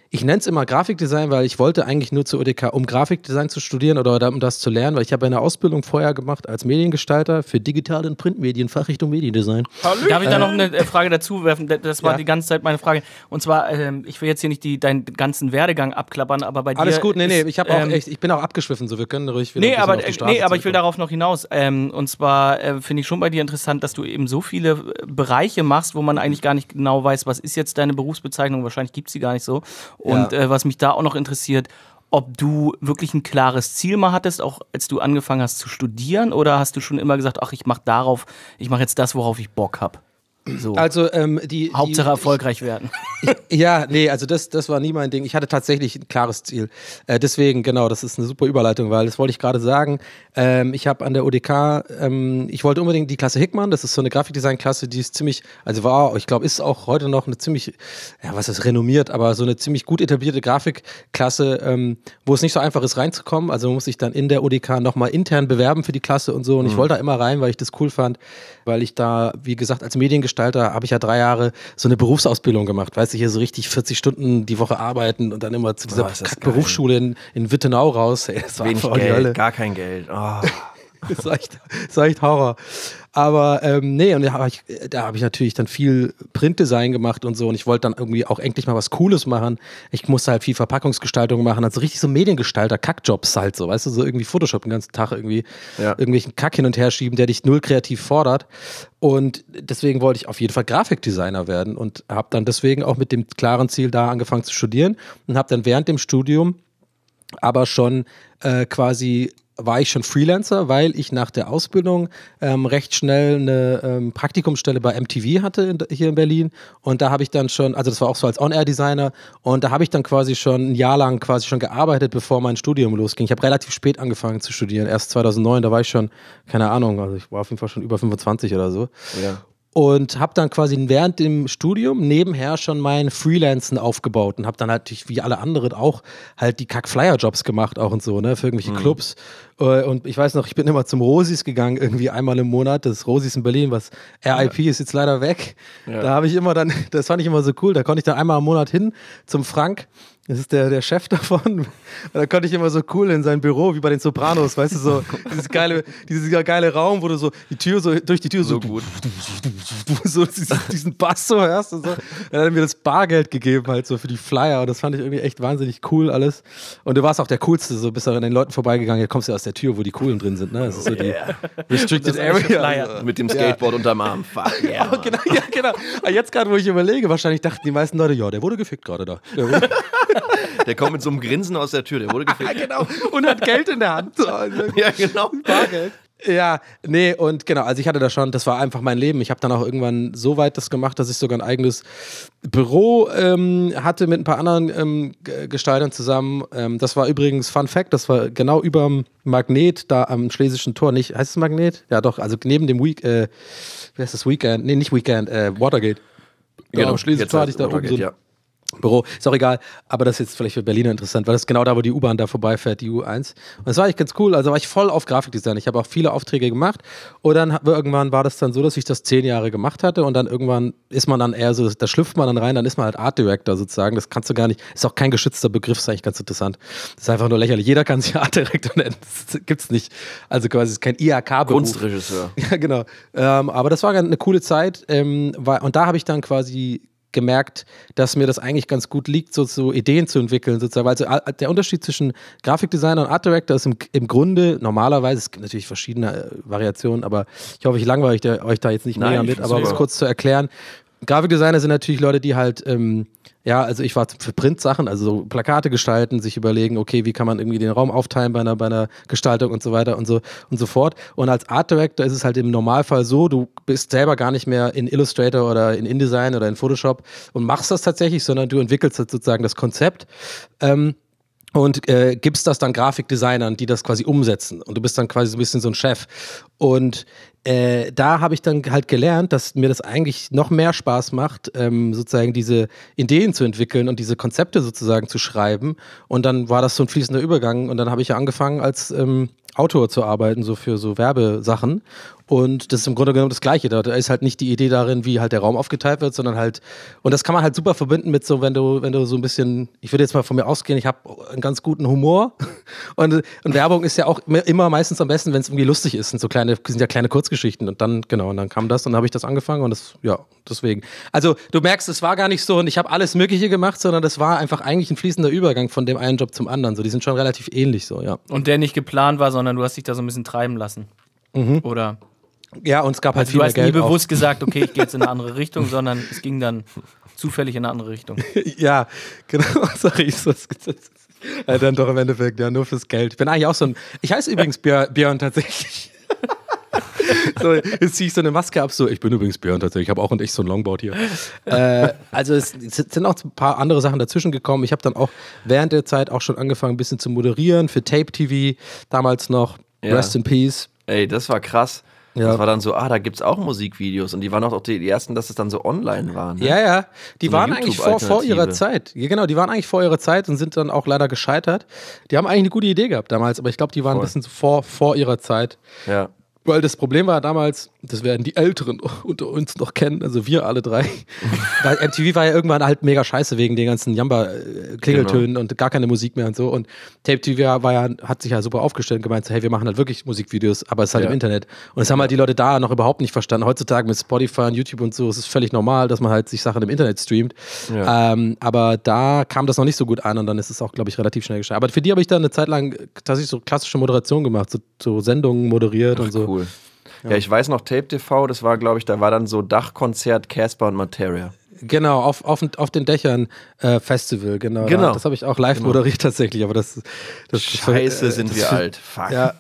C: ich nenne es immer Grafikdesign, weil ich wollte eigentlich nur zur UDK, um Grafikdesign zu studieren oder um das zu lernen, weil ich habe eine Ausbildung vorher gemacht als Mediengestalter für Digital- und Printmedien, Fachrichtung Mediendesign.
D: Darf ich da noch eine Frage dazu werfen? Das war die ganze Zeit meine Frage. Und zwar, ich will jetzt hier nicht deinen ganzen Werdegang abklappern, aber bei dir...
C: Alles gut, nee, ich bin auch abgeschwiffen, so wir können ruhig wieder auf die Straße
D: aber ich will darauf noch hinaus. Und zwar finde ich schon bei dir interessant, dass du eben so viele Bereiche machst, wo man eigentlich gar nicht genau weiß, was ist jetzt deine Berufsbezeichnung, wahrscheinlich gibt es sie gar nicht so. Und was mich da auch noch interessiert, ob du wirklich ein klares Ziel mal hattest, auch als du angefangen hast zu studieren, oder hast du schon immer gesagt, ach, ich mache jetzt das, worauf ich Bock habe? So.
C: Also
D: Hauptsache erfolgreich werden.
C: Also das war nie mein Ding. Ich hatte tatsächlich ein klares Ziel. Deswegen, genau, das ist eine super Überleitung, weil das wollte ich gerade sagen. Ich habe an der UDK, ich wollte unbedingt die Klasse Hickmann, das ist so eine Grafikdesign-Klasse, die ist ziemlich, ich glaube, ist auch heute noch eine ziemlich, was ist renommiert, aber so eine ziemlich gut etablierte Grafikklasse, wo es nicht so einfach ist reinzukommen. Also man muss sich dann in der UDK nochmal intern bewerben für die Klasse und so. Und ich wollte da immer rein, weil ich das cool fand, weil ich da, wie gesagt, als Mediengestalter habe ich ja 3 Jahre so eine Berufsausbildung gemacht. Weißt du, hier so richtig 40 Stunden die Woche arbeiten und dann immer zu dieser Berufsschule in Wittenau raus. Ey, das war
A: wenig Geld, gar kein Geld. Oh.
C: Das war echt Horror. Aber und da hab ich natürlich dann viel Printdesign gemacht und so, und ich wollte dann irgendwie auch endlich mal was Cooles machen. Ich musste halt viel Verpackungsgestaltung machen, also richtig so Mediengestalter, Kackjobs halt so, weißt du, so irgendwie Photoshop den ganzen Tag irgendwie irgendwelchen Kack hin und her schieben, der dich null kreativ fordert. Und deswegen wollte ich auf jeden Fall Grafikdesigner werden und habe dann deswegen auch mit dem klaren Ziel da angefangen zu studieren und habe dann während dem Studium aber schon war ich schon Freelancer, weil ich nach der Ausbildung recht schnell eine Praktikumsstelle bei MTV hatte hier in Berlin, und da habe ich dann schon, also das war auch so als On-Air-Designer, und da habe ich dann quasi schon ein Jahr lang quasi schon gearbeitet, bevor mein Studium losging. Ich habe relativ spät angefangen zu studieren, erst 2009, da war ich schon, keine Ahnung, also ich war auf jeden Fall schon über 25 oder so. Ja. Und habe dann quasi während dem Studium nebenher schon mein Freelancen aufgebaut und habe dann halt wie alle anderen auch halt die Kack-Flyer-Jobs gemacht auch und so, ne, für irgendwelche Clubs. Und ich weiß noch, ich bin immer zum Rosis gegangen, irgendwie einmal im Monat, das Rosis in Berlin, was RIP ist jetzt leider weg. Ja. Da habe ich immer dann, das fand ich immer so cool, da konnte ich dann einmal im Monat hin zum Frank. Das ist der Chef davon. Und da konnte ich immer so cool in sein Büro, wie bei den Sopranos, weißt du, so dieser geile Raum, wo du so die Tür so durch die Tür so gut so diesen Bass so hörst und so. Er hat mir das Bargeld gegeben halt so für die Flyer, und das fand ich irgendwie echt wahnsinnig cool alles. Und du warst auch der Coolste, so bist du an den Leuten vorbeigegangen, jetzt kommst du aus der Tür, wo die Coolen drin sind, ne? Das ist so die Restricted Area.
A: Mit dem Skateboard unterm Arm. Fuck,
C: yeah, genau. Aber jetzt gerade, wo ich überlege, wahrscheinlich dachten die meisten Leute, ja, der wurde gefickt gerade da.
A: Der kommt mit so einem Grinsen aus der Tür, der wurde gefickt.
C: Genau, und hat Geld in der Hand.
A: Ja, genau.
C: Bargeld. Ja, nee, und genau, also ich hatte da schon, das war einfach mein Leben. Ich habe dann auch irgendwann so weit das gemacht, dass ich sogar ein eigenes Büro hatte mit ein paar anderen Gestaltern zusammen. Das war übrigens, Fun Fact, das war genau überm Magnet, da am Schlesischen Tor. Nicht, heißt es Magnet? Ja doch, also neben dem wie heißt das, Weekend? Nee, nicht Weekend, Watergate. Genau, am Schlesischen Tor hatte ich da oben so ein Büro, ist auch egal, aber das ist jetzt vielleicht für Berliner interessant, weil das ist genau da, wo die U-Bahn da vorbeifährt, die U1. Und das war eigentlich ganz cool, also war ich voll auf Grafikdesign. Ich habe auch viele Aufträge gemacht, und dann irgendwann war das dann so, dass ich das 10 Jahre gemacht hatte, und dann irgendwann ist man dann eher so, da schlüpft man dann rein, dann ist man halt Art Director sozusagen, das kannst du gar nicht, ist auch kein geschützter Begriff, ist eigentlich ganz interessant. Das ist einfach nur lächerlich, jeder kann sich Art Director nennen, das gibt's nicht, also quasi ist kein IHK-Beruf.
A: Kunstregisseur.
C: Ja, genau. Aber das war eine coole Zeit, und da habe ich dann quasi gemerkt, dass mir das eigentlich ganz gut liegt, so Ideen zu entwickeln, sozusagen. Also der Unterschied zwischen Grafikdesigner und Art Director ist im Grunde normalerweise, es gibt natürlich verschiedene Variationen, aber ich hoffe, ich langweile euch da jetzt nicht mega mit, aber um es kurz zu erklären. Grafikdesigner sind natürlich Leute, die halt, also ich war für Printsachen, also so Plakate gestalten, sich überlegen, okay, wie kann man irgendwie den Raum aufteilen bei einer Gestaltung und so weiter und so fort. Und als Art Director ist es halt im Normalfall so, du bist selber gar nicht mehr in Illustrator oder in InDesign oder in Photoshop und machst das tatsächlich, sondern du entwickelst sozusagen das Konzept. Und gibst das dann Grafikdesignern, die das quasi umsetzen. Und du bist dann quasi so ein bisschen so ein Chef. Und da habe ich dann halt gelernt, dass mir das eigentlich noch mehr Spaß macht, sozusagen diese Ideen zu entwickeln und diese Konzepte sozusagen zu schreiben. Und dann war das so ein fließender Übergang und dann habe ich ja angefangen als Autor zu arbeiten, so für so Werbesachen. Und das ist im Grunde genommen das Gleiche. Da ist halt nicht die Idee darin, wie halt der Raum aufgeteilt wird, sondern halt, und das kann man halt super verbinden mit so, wenn du so ein bisschen, ich würde jetzt mal von mir ausgehen, ich habe einen ganz guten Humor und Werbung ist ja auch immer meistens am besten, wenn es irgendwie lustig ist. Sind ja kleine Kurzgeschichten und dann kam das und dann habe ich das angefangen und das, ja, deswegen. Also du merkst, es war gar nicht so und ich habe alles Mögliche gemacht, sondern das war einfach eigentlich ein fließender Übergang von dem einen Job zum anderen. So, die sind schon relativ ähnlich so, ja.
D: Und der nicht geplant war, sondern du hast dich da so ein bisschen treiben lassen. Oder?
C: Ja, und es gab halt
D: Also
C: viel
D: du
C: mehr
D: hast nie
C: Geld
D: bewusst gesagt, okay, ich gehe jetzt in eine andere Richtung, sondern es ging dann zufällig in eine andere Richtung.
C: Ja, genau. Sorry, ist was gesetzt. Dann doch im Endeffekt, ja, nur fürs Geld. Ich bin eigentlich auch so ein. Ich heiße übrigens Björn tatsächlich. So, jetzt ziehe ich so eine Maske ab, so, ich bin übrigens Björn tatsächlich, ich habe auch und ich so ein Longboard hier. Also es sind auch ein paar andere Sachen dazwischen gekommen. Ich habe dann auch während der Zeit auch schon angefangen, ein bisschen zu moderieren für Tape TV, damals noch.
A: Ja.
C: Rest in Peace.
A: Ey, das war krass.
C: Ja.
A: Das war dann so, da gibt's auch Musikvideos. Und die waren auch die ersten, dass es dann so online war. Ne?
C: Ja. Die
A: So eine
C: waren eigentlich vor ihrer
A: YouTube-Alternative.
C: Zeit. Ja, genau, die waren eigentlich vor ihrer Zeit und sind dann auch leider gescheitert. Die haben eigentlich eine gute Idee gehabt damals, aber ich glaube, die waren ein bisschen so vor ihrer Zeit.
A: Ja.
C: Weil das Problem war damals, das werden die Älteren unter uns noch kennen, also wir alle drei. Weil MTV war ja irgendwann halt mega scheiße wegen den ganzen Jamba-Klingeltönen und gar keine Musik mehr und so. Und Tape TV hat sich ja super aufgestellt und gemeint, so, hey, wir machen halt wirklich Musikvideos, aber es ist halt im Internet. Und das haben halt die Leute da noch überhaupt nicht verstanden. Heutzutage mit Spotify und YouTube und so, es ist völlig normal, dass man halt sich Sachen im Internet streamt.
A: Ja.
C: Aber da kam das noch nicht so gut an und dann ist es auch, glaube ich, relativ schnell gescheitert. Aber für die habe ich dann eine Zeit lang tatsächlich so klassische Moderation gemacht, so Sendungen moderiert und so.
A: Cool. Ja, ich weiß noch, Tape TV, das war, glaube ich, da war dann so Dachkonzert Casper und Materia.
C: Genau, auf den Dächern Festival, genau.
A: Genau.
C: Das habe ich auch live moderiert tatsächlich, aber das
A: Scheiße, sind wir alt. Fuck.
C: Ja.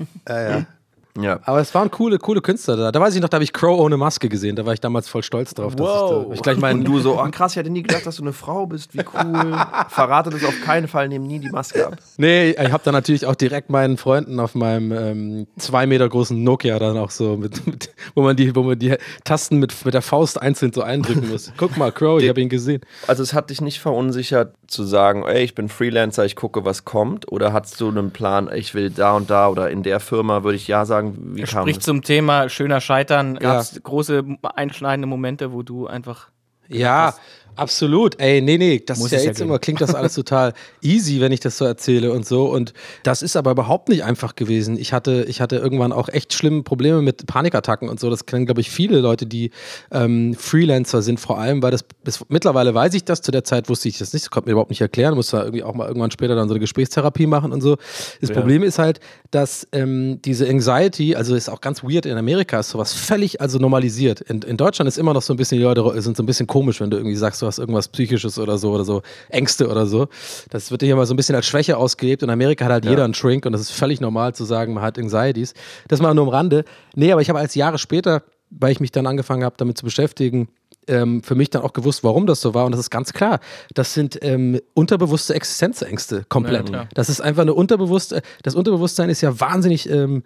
A: Ja.
C: Aber es waren coole Künstler da. Da weiß ich noch, da habe ich Crow ohne Maske gesehen. Da war ich damals voll stolz drauf. Dass ich gleich
A: Und du so, krass, ich hätte nie gedacht, dass du eine Frau bist. Wie cool. Verrate das auf keinen Fall, nimm nie die Maske ab.
C: Nee, ich habe dann natürlich auch direkt meinen Freunden auf meinem 2 Meter großen Nokia dann auch so, wo man die Tasten mit der Faust einzeln so eindrücken muss. Guck mal, Crow, ich habe ihn gesehen.
A: Also es hat dich nicht verunsichert zu sagen, ey, ich bin Freelancer, ich gucke, was kommt? Oder hattest du einen Plan, ich will da und da oder in der Firma, würde ich ja sagen, wie kam
D: Sprich
A: das?
D: zum Thema schöner Scheitern. Gab es große einschneidende Momente, wo du einfach...
C: Ja, absolut. Ey, nee, das
D: Muss
C: ist ja
D: es ja
C: jetzt
D: geben.
C: immer, klingt das alles total easy, wenn ich das so erzähle und so. Und das ist aber überhaupt nicht einfach gewesen. Ich hatte irgendwann auch echt schlimme Probleme mit Panikattacken und so. Das kennen, glaube ich, viele Leute, die Freelancer sind, vor allem, weil mittlerweile weiß ich das, zu der Zeit wusste ich das nicht, das konnte mir überhaupt nicht erklären, musste da irgendwie auch mal irgendwann später dann so eine Gesprächstherapie machen und so. Das Problem ist halt, dass diese Anxiety, also ist auch ganz weird, in Amerika ist sowas völlig normalisiert. In Deutschland ist immer noch so ein bisschen, die Leute sind so ein bisschen komisch, wenn du irgendwie sagst, du hast irgendwas Psychisches oder so Ängste oder so. Das wird hier mal so ein bisschen als Schwäche ausgelebt. In Amerika hat halt jeder einen Shrink und das ist völlig normal zu sagen, man hat Anxieties. Das mal nur am Rande. Nee, aber ich habe als Jahre später, weil ich mich dann angefangen habe, damit zu beschäftigen, für mich dann auch gewusst, warum das so war. Und das ist ganz klar. Das sind unterbewusste Existenzängste komplett.
D: Ja.
C: Das ist einfach das Unterbewusstsein ist ja wahnsinnig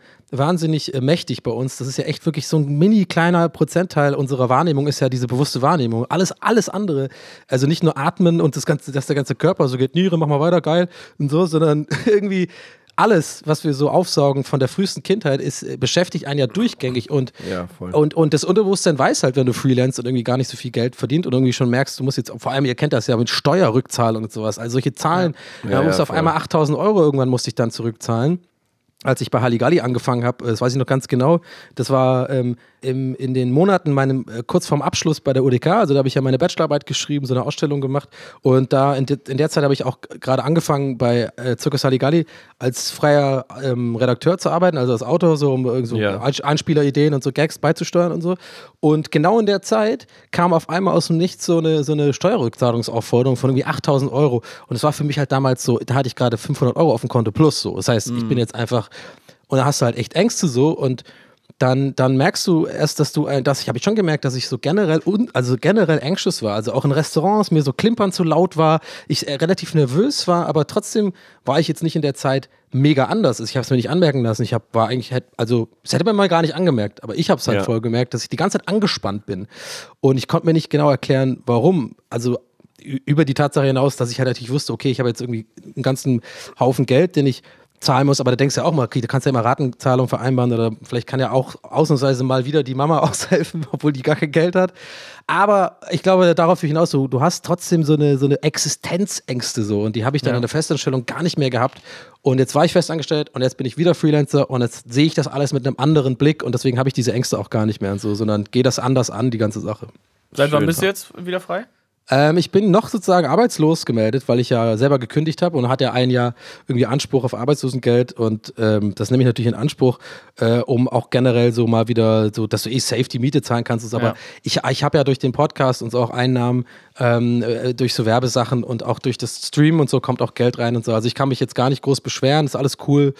C: mächtig bei uns. Das ist ja echt wirklich so ein mini kleiner Prozentteil unserer Wahrnehmung ist ja diese bewusste Wahrnehmung. Alles andere, also nicht nur atmen und dass der ganze Körper so geht, Niere, mach mal weiter, geil und so, sondern irgendwie alles, was wir so aufsaugen von der frühesten Kindheit, beschäftigt einen ja durchgängig und das Unterbewusstsein weiß halt, wenn du freelance und irgendwie gar nicht so viel Geld verdient und irgendwie schon merkst, du musst jetzt, vor allem ihr kennt das ja mit Steuerrückzahlung und sowas, also solche Zahlen, da musst du auf einmal 8.000 Euro irgendwann musste ich dann zurückzahlen. Als ich bei Halligalli angefangen habe, das weiß ich noch ganz genau, das war in den Monaten kurz vorm Abschluss bei der UDK, also da habe ich ja meine Bachelorarbeit geschrieben, so eine Ausstellung gemacht und da in der Zeit habe ich auch gerade angefangen bei Circus Halligalli als freier Redakteur zu arbeiten, also als Autor, um Einspielerideen und so Gags beizusteuern und so. Und genau in der Zeit kam auf einmal aus dem Nichts so eine Steuerrückzahlungsaufforderung von irgendwie 8.000 Euro und das war für mich halt damals so, da hatte ich gerade 500 Euro auf dem Konto plus so, das heißt, ich bin jetzt einfach und da hast du halt echt Ängste so und dann merkst du erst, dass ich habe schon gemerkt, dass ich so generell anxious war. Also auch in Restaurants mir so klimpern zu laut war, ich relativ nervös war, aber trotzdem war ich jetzt nicht in der Zeit mega anders. Ich habe es mir nicht anmerken lassen. Es hätte man mal gar nicht angemerkt, aber ich habe es halt voll gemerkt, dass ich die ganze Zeit angespannt bin. Und ich konnte mir nicht genau erklären, warum. Also über die Tatsache hinaus, dass ich halt natürlich wusste, okay, ich habe jetzt irgendwie einen ganzen Haufen Geld, den ich zahlen muss, aber da denkst du ja auch mal, okay, da kannst du ja immer Ratenzahlung vereinbaren oder vielleicht kann ja auch ausnahmsweise mal wieder die Mama aushelfen, obwohl die gar kein Geld hat. Aber ich glaube, darauf hinaus, du hast trotzdem so eine Existenzängste so und die habe ich dann in der Festanstellung gar nicht mehr gehabt. Und jetzt war ich festangestellt und jetzt bin ich wieder Freelancer und jetzt sehe ich das alles mit einem anderen Blick und deswegen habe ich diese Ängste auch gar nicht mehr und so, sondern gehe das anders an, die ganze Sache.
D: Seit wann bist du jetzt wieder frei?
C: Ich bin noch sozusagen arbeitslos gemeldet, weil ich ja selber gekündigt habe und hatte ja ein Jahr irgendwie Anspruch auf Arbeitslosengeld und das nehme ich natürlich in Anspruch, um auch generell so mal wieder so, dass du safe die Miete zahlen kannst. Aber ich habe ja durch den Podcast und so auch Einnahmen durch so Werbesachen und auch durch das Stream und so kommt auch Geld rein und so. Also ich kann mich jetzt gar nicht groß beschweren, ist alles cool,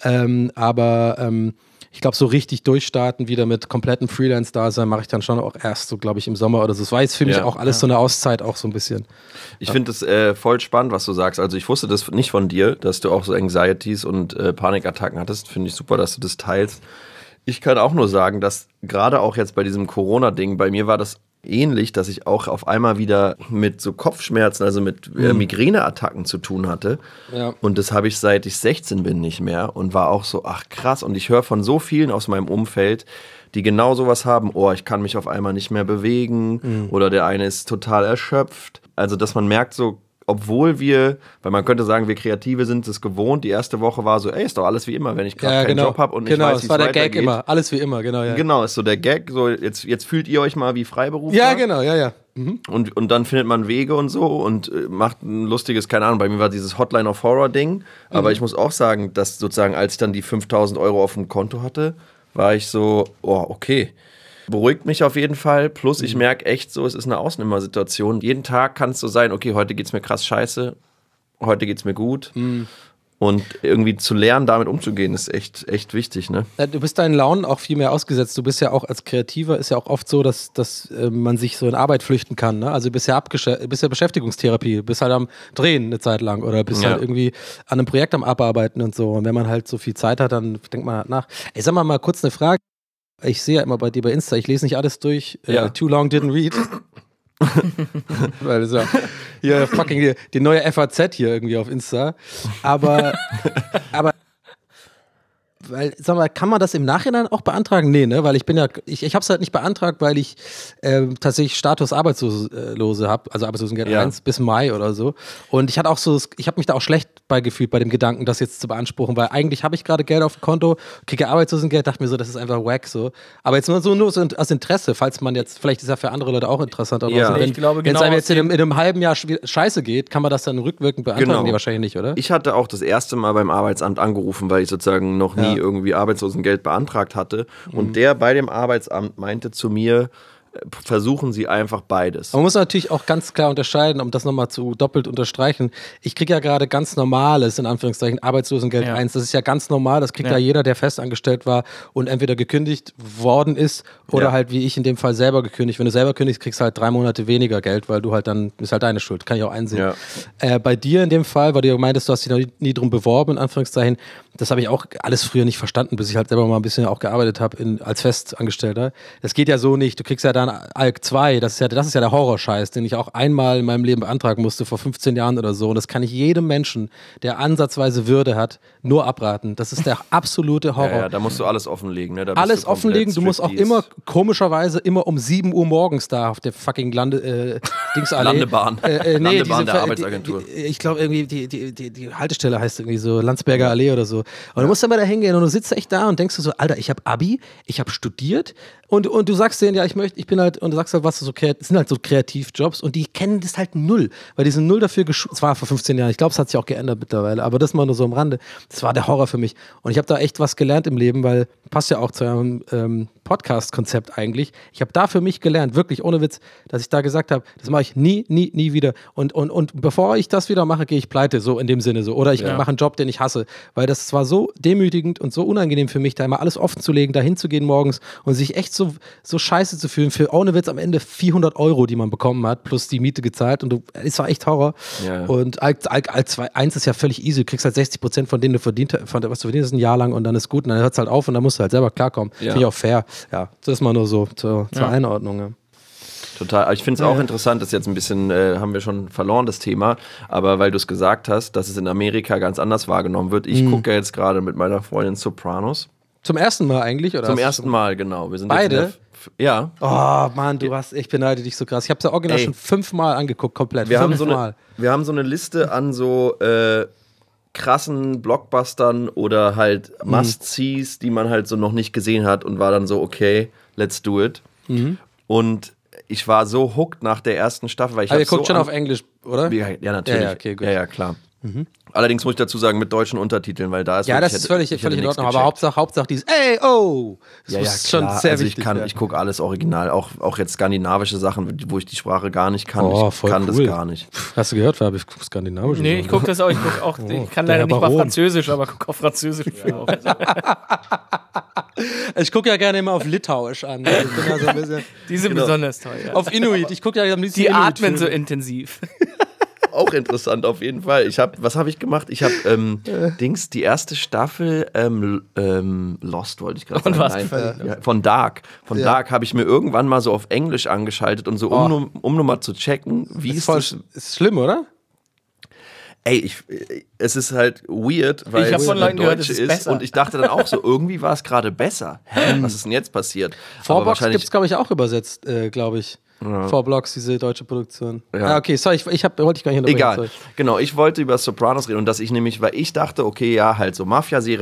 C: aber ich glaube, so richtig durchstarten wieder mit komplettem Freelance-Dasein mache ich dann schon auch erst so, glaube ich, im Sommer oder so. Es war jetzt für mich auch alles so eine Auszeit auch so ein bisschen.
A: Ich finde es voll spannend, was du sagst. Also ich wusste das nicht von dir, dass du auch so Anxieties und Panikattacken hattest. Finde ich super, dass du das teilst. Ich kann auch nur sagen, dass gerade auch jetzt bei diesem Corona-Ding, bei mir war das ähnlich, dass ich auch auf einmal wieder mit so Kopfschmerzen, also mit Migräneattacken zu tun hatte. Ja. Und das habe ich seit ich 16 bin nicht mehr und war auch so, ach krass. Und ich höre von so vielen aus meinem Umfeld, die genau sowas haben, ich kann mich auf einmal nicht mehr bewegen oder der eine ist total erschöpft. Also, dass man merkt so, obwohl weil man könnte sagen, wir Kreative sind es gewohnt. Die erste Woche war so, ist doch alles wie immer, wenn ich gerade keinen Job habe und nicht weiß, wie es weitergeht. Genau, das war der Gag immer,
C: alles wie immer, genau, ja.
A: Genau, ist so der Gag, so jetzt fühlt ihr euch mal wie Freiberufler.
C: Ja, genau, ja. Mhm.
A: Und dann findet man Wege und so und macht ein lustiges, keine Ahnung, bei mir war dieses Hotline of Horror Ding, aber ich muss auch sagen, dass sozusagen, als ich dann die 5.000 € auf dem Konto hatte, war ich so, okay. Beruhigt mich auf jeden Fall. Plus, ich merke echt so, es ist eine Ausnehmersituation. Jeden Tag kann es so sein, okay, heute geht's mir krass scheiße, heute geht's mir gut. Und irgendwie zu lernen, damit umzugehen, ist echt wichtig, ne?
C: Ja, du bist deinen Launen auch viel mehr ausgesetzt. Du bist ja auch als Kreativer, ist ja auch oft so, dass man sich so in Arbeit flüchten kann, ne? Also du bist ja Beschäftigungstherapie, du bist halt am Drehen eine Zeit lang oder bist halt irgendwie an einem Projekt am Abarbeiten und so. Und wenn man halt so viel Zeit hat, dann denkt man halt nach. Ey, sag mal kurz eine Frage. Ich sehe ja immer bei dir bei Insta, ich lese nicht alles durch. Too long didn't read. Weil das ja hier fucking die neue FAZ hier irgendwie auf Insta. Aber weil, sag mal, kann man das im Nachhinein auch beantragen? Nee, ne? Weil ich ich habe es halt nicht beantragt, weil ich tatsächlich Status Arbeitslose habe, also Arbeitslosengeld 1 bis Mai oder so. Und ich habe mich da auch schlecht bei gefühlt, bei dem Gedanken, das jetzt zu beanspruchen, weil eigentlich habe ich gerade Geld auf dem Konto, kriege Arbeitslosengeld, dachte mir so, das ist einfach wack so. Aber jetzt nur so aus Interesse, falls man jetzt, vielleicht ist ja für andere Leute auch interessant.
A: Ja.
C: Also, wenn es einem jetzt in einem halben Jahr scheiße geht, kann man das dann rückwirkend beantragen?
A: Genau.
C: Nee, wahrscheinlich nicht, oder?
A: Ich hatte auch das erste Mal beim Arbeitsamt angerufen, weil ich sozusagen noch nie irgendwie Arbeitslosengeld beantragt hatte. Und der bei dem Arbeitsamt meinte zu mir, versuchen Sie einfach beides.
C: Man muss natürlich auch ganz klar unterscheiden, um das nochmal zu doppelt unterstreichen. Ich kriege ja gerade ganz normales, in Anführungszeichen, Arbeitslosengeld 1. Das ist ja ganz normal, das kriegt ja jeder, der festangestellt war und entweder gekündigt worden ist oder halt wie ich in dem Fall selber gekündigt. Wenn du selber kündigst, kriegst du halt 3 Monate weniger Geld, weil du halt dann, ist halt deine Schuld, kann ich auch einsehen. Ja. Bei dir in dem Fall, weil du ja meintest, du hast dich noch nie drum beworben, in Anführungszeichen, das habe ich auch alles früher nicht verstanden, bis ich halt selber mal ein bisschen auch gearbeitet habe als Festangestellter. Das geht ja so nicht. Du kriegst ja dann ALK 2, das ist ja der Horrorscheiß, den ich auch einmal in meinem Leben beantragen musste, vor 15 Jahren oder so. Und das kann ich jedem Menschen, der ansatzweise Würde hat, nur abraten. Das ist der absolute Horror.
A: Ja, da musst du alles offenlegen. Ne?
C: Alles offenlegen. Du musst auch immer, komischerweise, immer um 7 Uhr morgens da auf der fucking Landebahn.
A: Landebahn der Arbeitsagentur.
C: Ich glaube irgendwie, die Haltestelle heißt irgendwie so Landsberger Allee oder so. Und du musst dann mal da hingehen und du sitzt echt da und denkst du so, Alter, ich habe Abi, ich habe studiert, Und du sagst denen, ja, ich bin halt, und du sagst halt, das sind halt so Kreativjobs und die kennen das halt null, weil die sind null dafür es war vor 15 Jahren, ich glaube, es hat sich auch geändert mittlerweile, aber das mal nur so am Rande, das war der Horror für mich. Und ich habe da echt was gelernt im Leben, weil, passt ja auch zu eurem Podcast-Konzept eigentlich, ich habe da für mich gelernt, wirklich ohne Witz, dass ich da gesagt habe, das mache ich nie wieder. Und bevor ich das wieder mache, gehe ich pleite, so in dem Sinne so. Oder ich mache einen Job, den ich hasse, weil das war so demütigend und so unangenehm für mich, da immer alles offen zu legen, da hinzugehen morgens und sich echt so scheiße zu fühlen, für ohne Witz am Ende 400 €, die man bekommen hat, plus die Miete gezahlt und es war echt Horror. Ja. Und eins ist ja völlig easy, du kriegst halt 60% von denen du verdient, was du verdienst, ein Jahr lang und dann ist gut und dann hört es halt auf und dann musst du halt selber klarkommen. Ja. Finde ich auch fair. Ja, das ist mal nur so zur Einordnung. Ja.
A: Total. Aber ich finde es auch interessant, das ist jetzt ein bisschen, haben wir schon verloren, das Thema, aber weil du es gesagt hast, dass es in Amerika ganz anders wahrgenommen wird. Ich gucke ja jetzt gerade mit meiner Freundin Sopranos.
C: Zum ersten Mal eigentlich? Oder
A: Zum ersten Mal, genau. Wir sind
C: beide?
A: Ja.
C: Oh Mann, ich beneide dich so krass. Ich habe es ja original schon 5-mal angeguckt, komplett.
A: Wir haben so eine Liste an so krassen Blockbustern oder halt Must-Sees, die man halt so noch nicht gesehen hat und war dann so, okay, let's do it. Und ich war so hooked nach der ersten Staffel, weil ich
C: ihr guckt schon auf Englisch, oder?
A: Ja, natürlich.
C: Ja, okay, gut.
A: Ja, klar. Allerdings muss ich dazu sagen, mit deutschen Untertiteln, weil da ist
C: das ist völlig in Ordnung, aber Hauptsache dieses ey, oh! Das ist schon sehr wichtig.
A: Ich gucke alles original, auch jetzt skandinavische Sachen, wo ich die Sprache gar nicht kann. Ich kann
C: cool.
A: Das gar nicht.
C: Hast du gehört, Fabi? Ich gucke skandinavisch.
D: Nee, ich gucke das auch. Ich kann leider nicht mal Französisch, aber gucke auf Französisch.
C: Ich gucke ja gerne immer auf Litauisch an. Ich bin ja so ein bisschen,
D: die sind besonders toll. Ja.
C: Auf Inuit. Ich gucke ja am liebsten
D: die atmen so intensiv.
A: Auch interessant auf jeden Fall. Was habe ich gemacht? Ich habe die erste Staffel Lost wollte ich gerade sagen. Von Dark. Von Dark habe ich mir irgendwann mal so auf Englisch angeschaltet und so um nur mal zu checken, wie ist das?
C: Ist schlimm, oder?
A: Ey, es ist halt weird, weil es Deutsch ist und ich dachte dann auch so, irgendwie war es gerade besser. Was ist denn jetzt passiert?
C: Vorbox gibt es, glaube ich, auch übersetzt, glaube ich. Ja. 4 Blocks, diese deutsche Produktion. Ja, okay, sorry, wollte ich gar nicht unterbrechen.
A: Egal, genau, ich wollte über Sopranos reden und dass ich nämlich, weil ich dachte, okay, ja, halt so Mafia-Serie,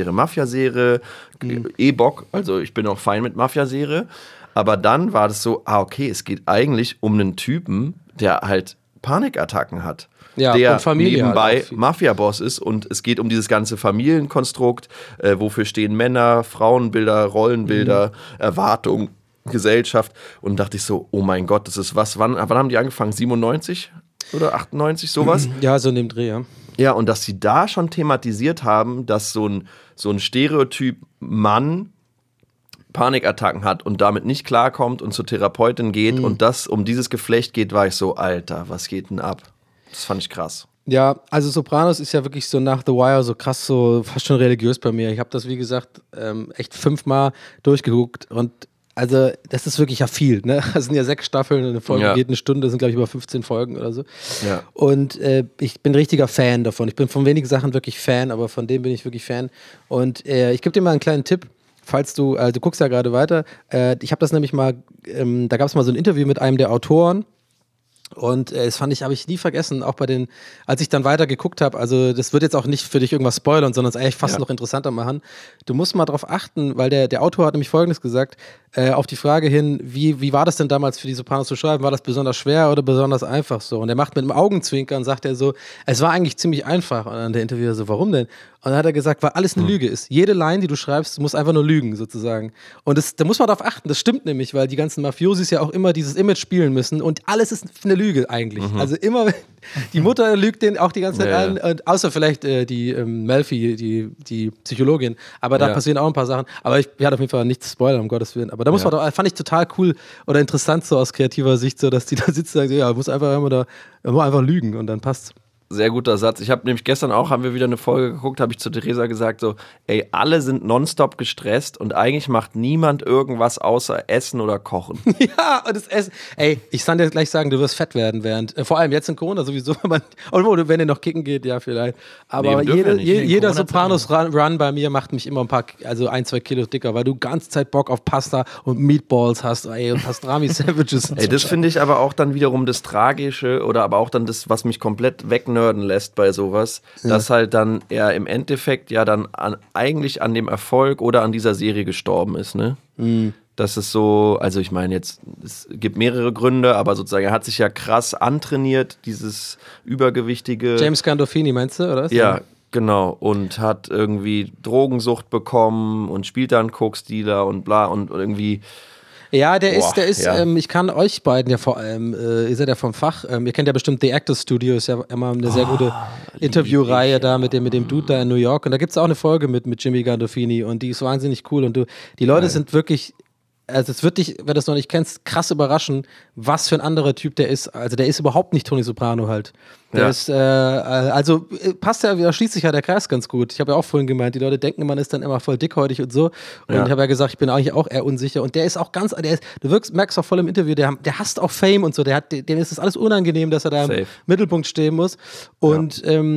A: Bock, also ich bin auch fein mit Mafia-Serie, aber dann war das so, okay, es geht eigentlich um einen Typen, der halt Panikattacken hat.
C: Ja,
A: der
C: und Familie
A: nebenbei
C: halt
A: Mafia-Boss ist und es geht um dieses ganze Familienkonstrukt, wofür stehen Männer, Frauenbilder, Rollenbilder, Erwartungen, Gesellschaft und dachte ich so, oh mein Gott, das ist was, wann haben die angefangen? 97 oder 98, sowas?
C: Ja, so in dem Dreh, ja.
A: Ja, und dass sie da schon thematisiert haben, dass so ein Stereotyp Mann Panikattacken hat und damit nicht klarkommt und zur Therapeutin geht und das um dieses Geflecht geht, war ich so, Alter, was geht denn ab? Das fand ich krass.
C: Ja, also Sopranos ist ja wirklich so nach The Wire so krass, so fast schon religiös bei mir. Ich habe das, wie gesagt, echt 5-mal durchgeguckt und also das ist wirklich ja viel, ne? Das sind ja 6 Staffeln, eine Folge geht eine Stunde, das sind glaube ich über 15 Folgen oder so. Ja. Und ich bin richtiger Fan davon. Ich bin von wenigen Sachen wirklich Fan, aber von dem bin ich wirklich Fan. Und ich gebe dir mal einen kleinen Tipp, falls du guckst ja gerade weiter. Ich habe das nämlich mal, da gab es mal so ein Interview mit einem der Autoren. Und das habe ich nie vergessen, auch als ich dann weiter geguckt habe, also das wird jetzt auch nicht für dich irgendwas spoilern, sondern es eigentlich fast noch interessanter machen. Du musst mal drauf achten, weil der Autor hat nämlich Folgendes gesagt, auf die Frage hin, wie war das denn damals für die Sopranos zu schreiben? War das besonders schwer oder besonders einfach so? Und er macht mit einem Augenzwinkern, sagt er so, es war eigentlich ziemlich einfach. Und dann der Interviewer so, warum denn? Und dann hat er gesagt, weil alles eine Lüge ist. Jede Line, die du schreibst, muss einfach nur lügen, sozusagen. Und da muss man darauf achten, das stimmt nämlich, weil die ganzen Mafiosis ja auch immer dieses Image spielen müssen und alles ist eine Lüge eigentlich. Also immer, die Mutter lügt den auch die ganze Zeit an, und außer vielleicht die Melfi, die Psychologin. Aber da passieren auch ein paar Sachen. Aber ich werde auf jeden Fall nichts spoilern, um Gottes Willen. Aber da muss man doch, fand ich total cool oder interessant so aus kreativer Sicht, so dass die da sitzen und sagen, ja, muss einfach immer einfach lügen und dann passt's.
A: Sehr guter Satz. Ich habe nämlich gestern haben wir wieder eine Folge geguckt, habe ich zu Theresa gesagt, so, ey, alle sind nonstop gestresst und eigentlich macht niemand irgendwas außer Essen oder Kochen.
C: Ja, und das Essen. Ey, ich kann dir gleich sagen, du wirst fett werden vor allem jetzt in Corona sowieso, wenn ihr noch kicken geht, ja vielleicht. Aber jeder Sopranos-Run bei mir macht mich immer 1-2 Kilo dicker, weil du ganze Zeit Bock auf Pasta und Meatballs hast, ey, und Pastrami-Sandwiches.
A: Ey, das finde ich aber auch dann wiederum das Tragische oder aber auch dann das, was mich komplett wegnörden lässt bei sowas, dass halt dann er im Endeffekt ja dann eigentlich an dem Erfolg oder an dieser Serie gestorben ist, ne? Das ist so, also ich meine jetzt, es gibt mehrere Gründe, aber sozusagen er hat sich ja krass antrainiert, dieses übergewichtige...
C: James Gandolfini meinst du, oder?
A: Ja, genau. Und hat irgendwie Drogensucht bekommen und spielt dann Koksdealer und bla und irgendwie...
C: Ja, der ist,
A: ja.
C: ich kann euch beiden ja vor allem, ihr seid ja vom Fach, ihr kennt ja bestimmt The Actors Studio, ist ja immer eine sehr gute Interviewreihe da mit dem Dude da in New York. Und da gibt es auch eine Folge mit Jimmy Gandolfini und die ist wahnsinnig cool. Und die Leute sind wirklich, also es wird dich, wenn du es noch nicht kennst, krass überraschen, was für ein anderer Typ der ist. Also der ist überhaupt nicht Tony Soprano halt. Der ist, passt ja, da schließt sich ja der Kreis ganz gut. Ich habe ja auch vorhin gemeint, die Leute denken, man ist dann immer voll dickhäutig und so. Und ich habe ja gesagt, ich bin eigentlich auch eher unsicher. Und der ist auch ganz, merkst auch voll im Interview, der hasst auch Fame und so. Dem ist das alles unangenehm, dass er da im Mittelpunkt stehen muss. Und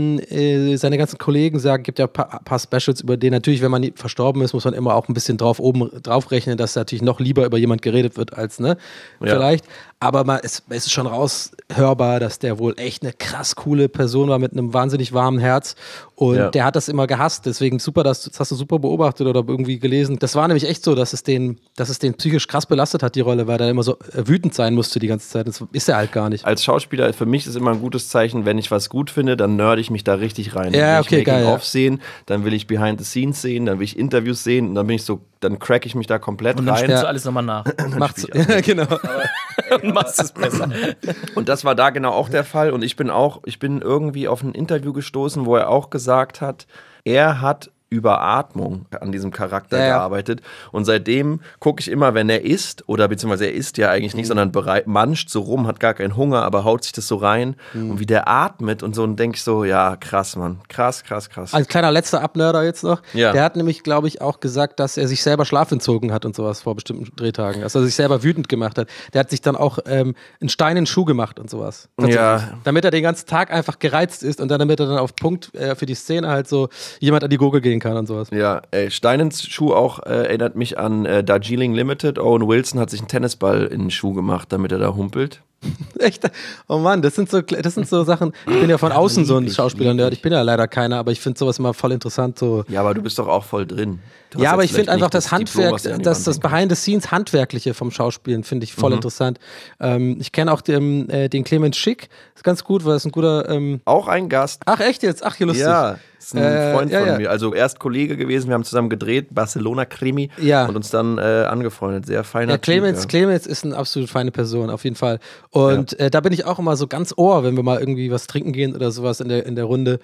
C: seine ganzen Kollegen sagen, gibt ja ein paar Specials über den. Natürlich, wenn man verstorben ist, muss man immer auch ein bisschen drauf rechnen, dass natürlich noch lieber über jemand geredet wird als, vielleicht. Aber es ist schon raushörbar, dass der wohl echt eine krass coole Person war mit einem wahnsinnig warmen Herz. Und der hat das immer gehasst. Deswegen super, das hast du super beobachtet oder irgendwie gelesen. Das war nämlich echt so, dass es den psychisch krass belastet hat, die Rolle, weil er immer so wütend sein musste die ganze Zeit. Das ist er halt gar nicht.
A: Als Schauspieler, für mich ist immer ein gutes Zeichen, wenn ich was gut finde, dann nerd ich mich da richtig rein.
C: Ja,
A: dann will ich
C: geil.
A: Making-of sehen, dann will ich Behind the Scenes sehen, dann will ich Interviews sehen und dann bin ich so, dann crack ich mich da komplett
D: und dann
A: rein.
D: spielst du alles nochmal nach.
C: Macht's, ja, genau.
D: Und machst es besser.
A: Und das war da genau auch der Fall. Und ich bin irgendwie auf ein Interview gestoßen, wo er auch gesagt hat, er hat über Atmung an diesem Charakter gearbeitet. Und seitdem gucke ich immer, wenn er isst, oder beziehungsweise er isst ja eigentlich nicht, sondern manscht so rum, hat gar keinen Hunger, aber haut sich das so rein. Und wie der atmet und so, und denke ich so, ja, krass, Mann. Krass.
C: Als kleiner letzter Abnörder jetzt noch.
A: Ja.
C: Der hat nämlich, glaube ich, auch gesagt, dass er sich selber Schlaf entzogen hat und sowas vor bestimmten Drehtagen. Dass er sich selber wütend gemacht hat. Der hat sich dann auch einen Stein in den Schuh gemacht und sowas.
A: Ja.
C: Damit er den ganzen Tag einfach gereizt ist und damit er dann auf Punkt für die Szene halt so jemand an die Gurgel gehen kann und sowas.
A: Ja, Stein ins Schuh auch erinnert mich an Darjeeling Limited. Owen Wilson hat sich einen Tennisball in den Schuh gemacht, damit er da humpelt.
C: Echt? Oh Mann, das sind so Sachen. Ich bin ja von außen so ein Schauspieler-Nerd. Ich bin ja leider keiner, aber ich finde sowas immer voll interessant. So.
A: Ja, aber du bist doch auch voll drin.
C: Ja, aber ich finde einfach das Handwerk, das Behind-the-Scenes Handwerkliche vom Schauspielen finde ich voll interessant. Ich kenne auch den Clemens Schick, ist ganz gut, weil es ein guter...
A: auch ein Gast.
C: Ach, echt jetzt? Ach, hier lustig.
A: Ja, ist ein Freund von mir. Also erst Kollege gewesen, wir haben zusammen gedreht, Barcelona-Krimi und uns dann angefreundet. Sehr feiner Typ.
C: Clemens ist eine absolut feine Person, auf jeden Fall. Und da bin ich auch immer so ganz Ohr, wenn wir mal irgendwie was trinken gehen oder sowas in der Runde.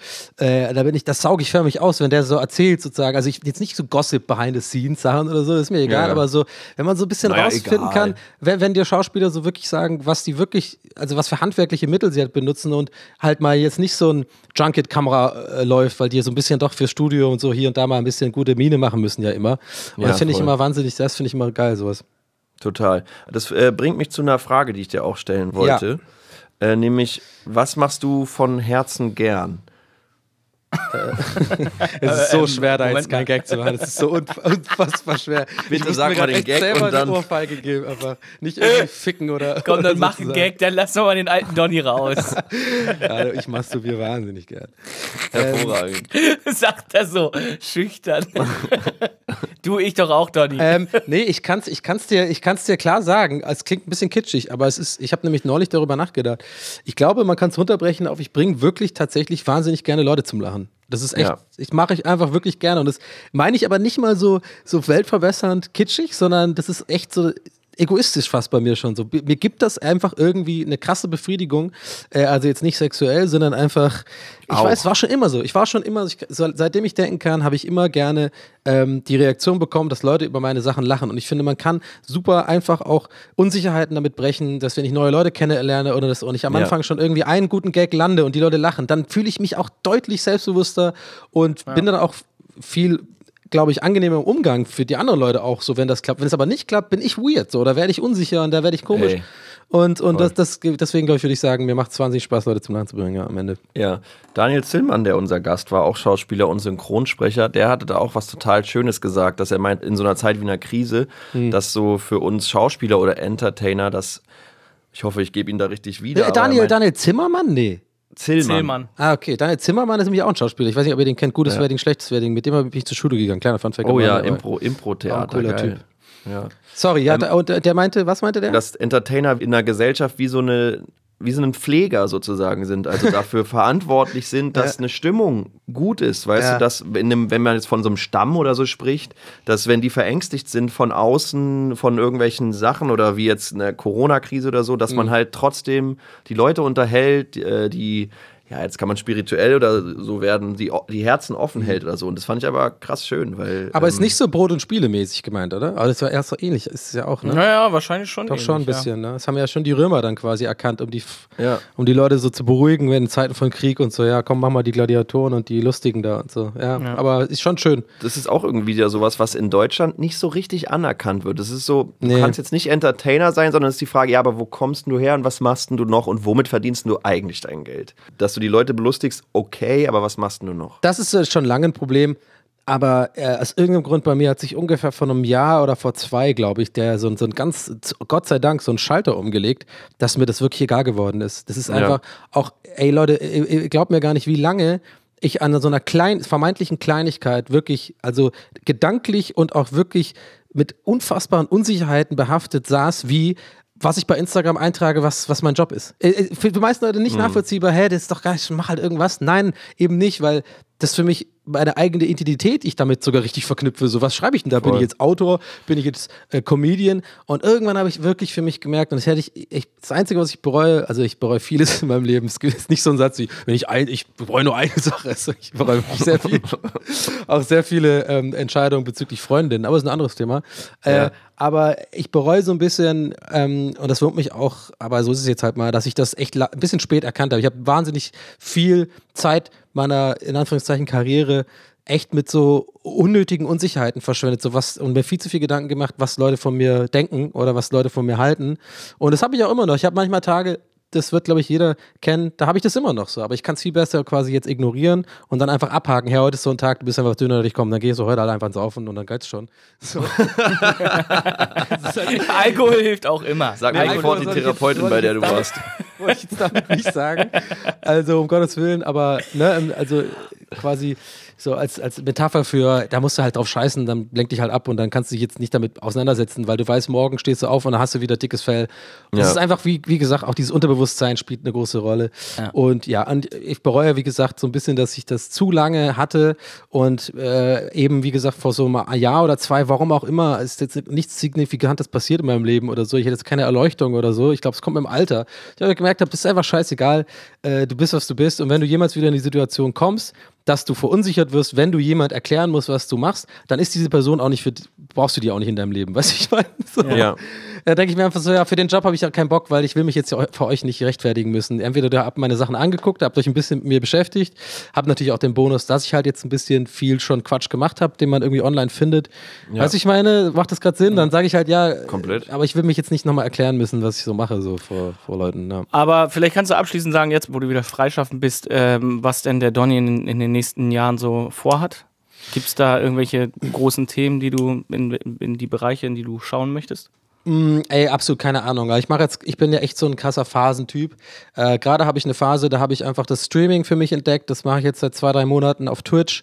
C: Das sauge ich förmlich aus, wenn der so erzählt sozusagen. Also ich jetzt nicht so Gossip Behind-the-Scenes-Sachen oder so, ist mir egal, aber so, wenn man so ein bisschen rausfinden kann, wenn dir Schauspieler so wirklich sagen, was die wirklich, also was für handwerkliche Mittel sie halt benutzen und halt mal jetzt nicht so ein Junket-Kamera läuft, weil die so ein bisschen doch fürs Studio und so hier und da mal ein bisschen gute Miene machen müssen ja immer. Und das finde ich immer wahnsinnig, das finde ich immer geil, sowas.
A: Total. Das bringt mich zu einer Frage, die ich dir auch stellen wollte. Ja. Nämlich, was machst du von Herzen gern?
C: Es ist so schwer, da jetzt keinen Gag zu machen. Es ist so unfassbar schwer.
A: Bitte sag mal den Gag
C: selber
A: und dann...
C: eine Ohrfeige geben, einfach. Nicht irgendwie ficken oder...
D: Komm, dann mach einen Gag, dann lass doch mal den alten Donny raus.
C: Ja, ich masturbiere wahnsinnig gern.
A: Hervorragend.
D: Sagt er so, schüchtern. Du, ich doch auch, Donny.
C: Nee, ich kann's dir klar sagen. Es klingt ein bisschen kitschig, aber ich habe nämlich neulich darüber nachgedacht. Ich glaube, man kann es runterbrechen auf, ich bringe wirklich tatsächlich wahnsinnig gerne Leute zum Lachen. Das ist echt, ich mache ich einfach wirklich gerne. Und das meine ich aber nicht mal so weltverbessernd kitschig, sondern das ist echt so egoistisch fast bei mir schon so. Mir gibt das einfach irgendwie eine krasse Befriedigung. Also jetzt nicht sexuell, sondern einfach, es war schon immer so. Seitdem ich denken kann, habe ich immer gerne die Reaktion bekommen, dass Leute über meine Sachen lachen. Und ich finde, man kann super einfach auch Unsicherheiten damit brechen, dass wenn ich neue Leute kennenlerne oder das und ich am Anfang schon irgendwie einen guten Gag lande und die Leute lachen, dann fühle ich mich auch deutlich selbstbewusster und bin dann auch viel, glaube ich, angenehmer im Umgang für die anderen Leute auch so, wenn das klappt. Wenn es aber nicht klappt, bin ich weird, so, da werde ich unsicher und da werde ich komisch.
A: Ey.
C: Und deswegen, glaube ich, würde ich sagen, mir macht es wahnsinnig Spaß, Leute zum Lachen zu bringen, am Ende.
A: Ja, Daniel Zillmann, der unser Gast war, auch Schauspieler und Synchronsprecher, der hatte da auch was total Schönes gesagt, dass er meint, in so einer Zeit wie einer Krise, dass so für uns Schauspieler oder Entertainer, ich hoffe, ich gebe ihn da richtig wieder.
C: Daniel Zimmermann? Nee.
A: Zillmann.
C: Ah, okay. Daniel Zimmermann ist nämlich auch ein Schauspieler. Ich weiß nicht, ob ihr den kennt. Gutes Wedding, schlechtes Wedding. Mit dem bin ich zur Schule gegangen. Kleiner Funfact.
A: Oh ja, Impro-Theater.
C: Cooler Typ.
A: Ja.
C: Sorry, ja, und der meinte, was meinte der?
A: Dass Entertainer in einer Gesellschaft wie so ein Pfleger sozusagen sind, also dafür verantwortlich sind, dass eine Stimmung gut ist, weißt du, dass wenn man jetzt von so einem Stamm oder so spricht, dass wenn die verängstigt sind von außen, von irgendwelchen Sachen oder wie jetzt eine Corona-Krise oder so, dass man halt trotzdem die Leute unterhält, die jetzt kann man spirituell oder so werden, die Herzen offen hält oder so. Und das fand ich aber krass schön, weil...
C: Aber ist nicht so Brot- und Spiele-mäßig gemeint, oder? Aber das war erst so ähnlich, ist es ja auch, ne?
D: Naja, wahrscheinlich schon.
C: Doch
D: ähnlich,
C: schon ein bisschen, ne? Das haben ja schon die Römer dann quasi erkannt, um die Leute so zu beruhigen, wenn in Zeiten von Krieg und so, ja, komm, mach mal die Gladiatoren und die Lustigen da und so. Ja, aber ist schon schön.
A: Das ist auch irgendwie wieder sowas, was in Deutschland nicht so richtig anerkannt wird. Das ist so, du kannst jetzt nicht Entertainer sein, sondern es ist die Frage, ja, aber wo kommst du her und was machst du noch und womit verdienst du eigentlich dein Geld? Dass du die Leute belustigst, okay, aber was machst du noch?
C: Das ist schon lange ein Problem, aber aus irgendeinem Grund bei mir hat sich ungefähr vor einem Jahr oder vor 2, glaube ich, der so ein ganz, Gott sei Dank, so ein Schalter umgelegt, dass mir das wirklich egal geworden ist. Das ist einfach auch, ey Leute, ihr glaubt mir gar nicht, wie lange ich an so einer vermeintlichen Kleinigkeit wirklich, also gedanklich und auch wirklich mit unfassbaren Unsicherheiten behaftet saß, wie was ich bei Instagram eintrage, was mein Job ist. Für die meisten Leute nicht nachvollziehbar, das ist doch gar nicht, mach halt irgendwas. Nein, eben nicht, weil das für mich meine eigene Identität ich damit sogar richtig verknüpfe. So, was schreibe ich denn da? Bin ich jetzt Autor? Bin ich jetzt Comedian? Und irgendwann habe ich wirklich für mich gemerkt, und das hätte das Einzige, was ich bereue, also ich bereue vieles in meinem Leben. Es ist nicht so ein Satz wie, ich bereue nur eine Sache. Also ich bereue wirklich sehr viel. Auch sehr viele Entscheidungen bezüglich Freundinnen, aber das ist ein anderes Thema. Aber ich bereue so ein bisschen, und das wurmt mich auch, aber so ist es jetzt halt mal, dass ich das echt ein bisschen spät erkannt habe. Ich habe wahnsinnig viel Zeit meiner, in Anführungszeichen, Karriere echt mit so unnötigen Unsicherheiten verschwendet, und mir viel zu viel Gedanken gemacht, was Leute von mir denken oder was Leute von mir halten. Und das habe ich auch immer noch. Ich habe manchmal Tage, das wird, glaube ich, jeder kennen, da habe ich das immer noch so. Aber ich kann es viel besser quasi jetzt ignorieren und dann einfach abhaken. Hey, heute ist so ein Tag, du bist einfach dünner, ich komme, dann gehe ich so heute halt einfach ins Saufen und dann geht's schon. So.
D: Alkohol hilft auch immer.
A: Sag mal sofort die Therapeutin, bei der du warst.
C: Wollte ich jetzt damit nicht sagen. Also, um Gottes Willen, aber, ne, also quasi so als Metapher für, da musst du halt drauf scheißen, dann lenk dich halt ab und dann kannst du dich jetzt nicht damit auseinandersetzen, weil du weißt, morgen stehst du auf und dann hast du wieder dickes Fell. Das ist einfach, wie gesagt, auch dieses Unterbewusstsein spielt eine große Rolle. Ja. Und und ich bereue, wie gesagt, so ein bisschen, dass ich das zu lange hatte und eben, wie gesagt, vor so einem Jahr oder 2, warum auch immer, ist jetzt nichts Signifikantes passiert in meinem Leben oder so. Ich hätte jetzt keine Erleuchtung oder so. Ich glaube, es kommt mit dem Alter. Ich habe gemerkt, das ist einfach scheißegal. Du bist, was du bist. Und wenn du jemals wieder in die Situation kommst, dass du verunsichert wirst, wenn du jemand erklären musst, was du machst, dann ist diese Person auch nicht brauchst du die auch nicht in deinem Leben, weißt du, ich meine? So. Ja. Da denke ich mir einfach so, ja, für den Job habe ich ja keinen Bock, weil ich will mich jetzt für euch nicht rechtfertigen müssen. Entweder ihr habt meine Sachen angeguckt, habt euch ein bisschen mit mir beschäftigt, habt natürlich auch den Bonus, dass ich halt jetzt ein bisschen viel schon Quatsch gemacht habe, den man irgendwie online findet. Ja. Weißt du, ich meine, macht das gerade Sinn? Dann sage ich halt, ja, komplett. Aber ich will mich jetzt nicht nochmal erklären müssen, was ich so mache, so vor Leuten. Ja.
D: Aber vielleicht kannst du abschließend sagen, jetzt, wo du wieder freischaffend bist, was denn der Donny in den nächsten Jahren so vorhat? Gibt es da irgendwelche großen Themen, die du in die Bereiche, in die du schauen möchtest?
C: Absolut keine Ahnung. Ich bin ja echt so ein krasser Phasentyp. Gerade habe ich eine Phase, da habe ich einfach das Streaming für mich entdeckt. Das mache ich jetzt seit 2-3 Monaten auf Twitch.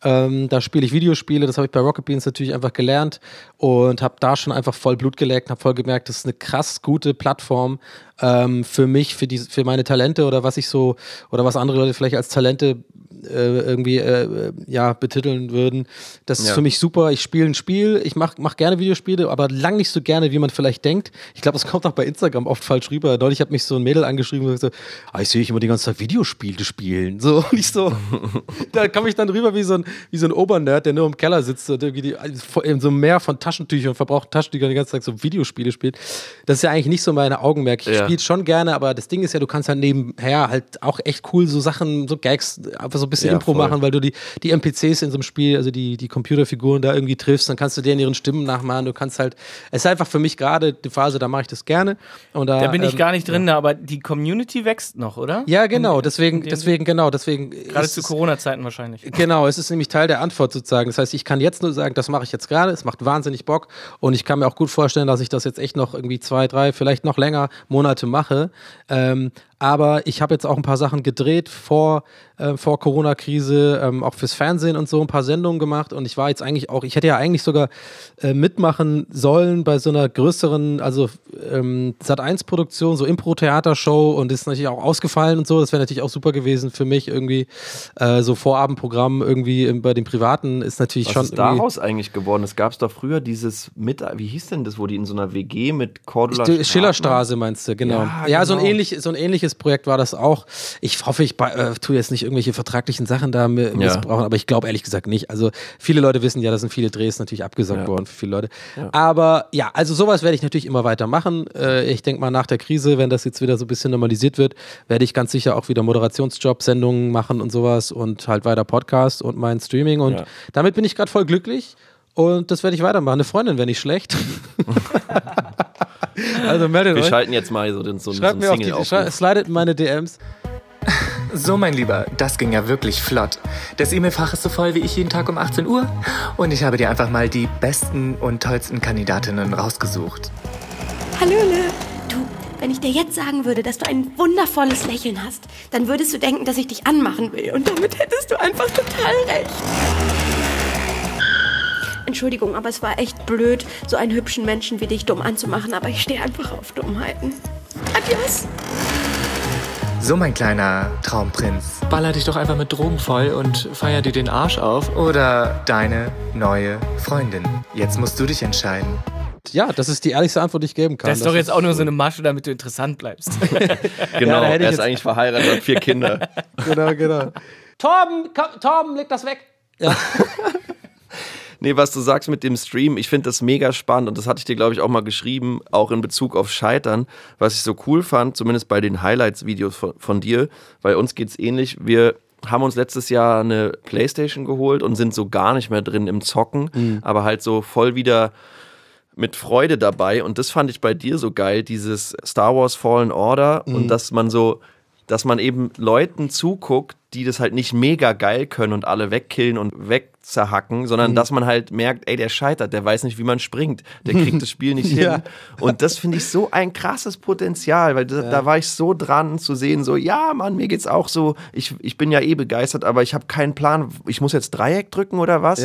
C: Da spiele ich Videospiele. Das habe ich bei Rocket Beans natürlich einfach gelernt und habe da schon einfach voll Blut geleckt, habe voll gemerkt, das ist eine krass gute Plattform für mich, für meine Talente oder was andere Leute vielleicht als Talente irgendwie betiteln würden. Das ist für mich super. Ich spiele ein Spiel, ich mach gerne Videospiele, aber lang nicht so gerne, wie man vielleicht denkt. Ich glaube, das kommt auch bei Instagram oft falsch rüber. Neulich hat mich so ein Mädel angeschrieben und gesagt, ich sehe immer die ganze Zeit Videospiele spielen. So, nicht so. Da komme ich dann rüber wie so ein Obernerd, der nur im Keller sitzt und irgendwie in so einem Meer von Taschentüchern, verbrauchten Taschentüchern die ganze Zeit so Videospiele spielt. Das ist ja eigentlich nicht so meine Augenmerk. Ich spiele schon gerne, aber das Ding ist ja, du kannst halt nebenher halt auch echt cool so Sachen, so Gags, einfach so ein bisschen Impro machen, weil du die NPCs in so einem Spiel, also die Computerfiguren da irgendwie triffst, dann kannst du denen ihren Stimmen nachmachen, du kannst halt, es ist einfach für mich gerade die Phase, da mache ich das gerne. Und da
D: bin ich gar nicht drin, aber die Community wächst noch, oder?
C: Ja, genau, deswegen.
D: Gerade zu Corona-Zeiten wahrscheinlich.
C: Genau, es ist nämlich Teil der Antwort sozusagen. Das heißt, ich kann jetzt nur sagen, das mache ich jetzt gerade, es macht wahnsinnig Bock und ich kann mir auch gut vorstellen, dass ich das jetzt echt noch irgendwie 2, 3, vielleicht noch länger Monate mache. Aber ich habe jetzt auch ein paar Sachen gedreht vor Corona-Krise, auch fürs Fernsehen und so, ein paar Sendungen gemacht. Und ich war jetzt eigentlich auch, ich hätte ja eigentlich sogar mitmachen sollen bei so einer größeren, also Sat.1-Produktion, so Impro-Theatershow, und ist natürlich auch ausgefallen und so. Das wäre natürlich auch super gewesen für mich irgendwie. So Vorabendprogramm irgendwie bei den Privaten ist natürlich schon.
A: Was ist daraus eigentlich geworden? Es gab doch früher dieses wie hieß denn das, wo die in so einer WG mit Cordula
C: Schillerstraße meinst du, genau. Ja, genau. So ein ähnliches Projekt war das auch. Ich hoffe, ich tue jetzt nicht irgendwelche vertraglichen Sachen da missbrauchen, aber ich glaube ehrlich gesagt nicht. Also viele Leute wissen ja, da sind viele Drehs natürlich abgesagt worden für viele Leute. Ja. Aber ja, also sowas werde ich natürlich immer weiter machen. Ich denke mal, nach der Krise, wenn das jetzt wieder so ein bisschen normalisiert wird, werde ich ganz sicher auch wieder Moderationsjob, Sendungen machen und sowas und halt weiter Podcast und mein Streaming, und damit bin ich gerade voll glücklich. Und das werde ich weitermachen. Eine Freundin wäre nicht schlecht. Also meldet euch.
A: Wir schalten jetzt mal so einen Single auf.
C: Slidet in meine DMs.
G: So, mein Lieber, das ging ja wirklich flott. Das E-Mail-Fach ist so voll wie ich jeden Tag um 18 Uhr. Und ich habe dir einfach mal die besten und tollsten Kandidatinnen rausgesucht.
F: Hallöle. Du, wenn ich dir jetzt sagen würde, dass du ein wundervolles Lächeln hast, dann würdest du denken, dass ich dich anmachen will. Und damit hättest du einfach total recht. Entschuldigung, aber es war echt blöd, so einen hübschen Menschen wie dich dumm anzumachen, aber ich stehe einfach auf Dummheiten. Adios.
G: So, mein kleiner Traumprinz, baller dich doch einfach mit Drogen voll und feier dir den Arsch auf. Oder deine neue Freundin. Jetzt musst du dich entscheiden.
C: Ja, das ist die ehrlichste Antwort, die ich geben kann.
D: Das ist doch jetzt auch nur so eine Masche, damit du interessant bleibst.
A: Genau, ja, er ist eigentlich verheiratet und 4 Kinder.
C: Genau. Torben, leg das weg. Ja.
A: Nee, was du sagst mit dem Stream, ich finde das mega spannend, und das hatte ich dir, glaube ich, auch mal geschrieben, auch in Bezug auf Scheitern, was ich so cool fand, zumindest bei den Highlights-Videos von dir, bei uns geht's ähnlich, wir haben uns letztes Jahr eine Playstation geholt und sind so gar nicht mehr drin im Zocken, aber halt so voll wieder mit Freude dabei, und das fand ich bei dir so geil, dieses Star Wars Fallen Order, und dass man eben Leuten zuguckt, die das halt nicht mega geil können und alle wegkillen und wegzerhacken, sondern dass man halt merkt, ey, der scheitert, der weiß nicht, wie man springt, der kriegt das Spiel nicht hin. Und das finde ich so ein krasses Potenzial, weil da war ich so dran zu sehen, so, ja, Mann, mir geht's auch so, ich bin ja eh begeistert, aber ich habe keinen Plan, ich muss jetzt Dreieck drücken oder was?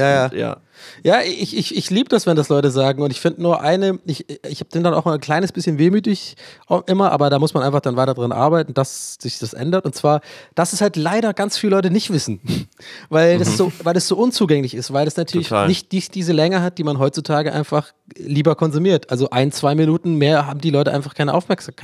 C: Ja, ich liebe das, wenn das Leute sagen, und ich finde nur ich habe den dann auch mal ein kleines bisschen wehmütig immer, aber da muss man einfach dann weiter dran arbeiten, dass sich das ändert, und zwar, dass es halt leider ganz viele Leute nicht wissen, weil das so unzugänglich ist, weil das natürlich nicht diese Länge hat, die man heutzutage einfach lieber konsumiert. Also 1-2 Minuten mehr haben die Leute einfach keine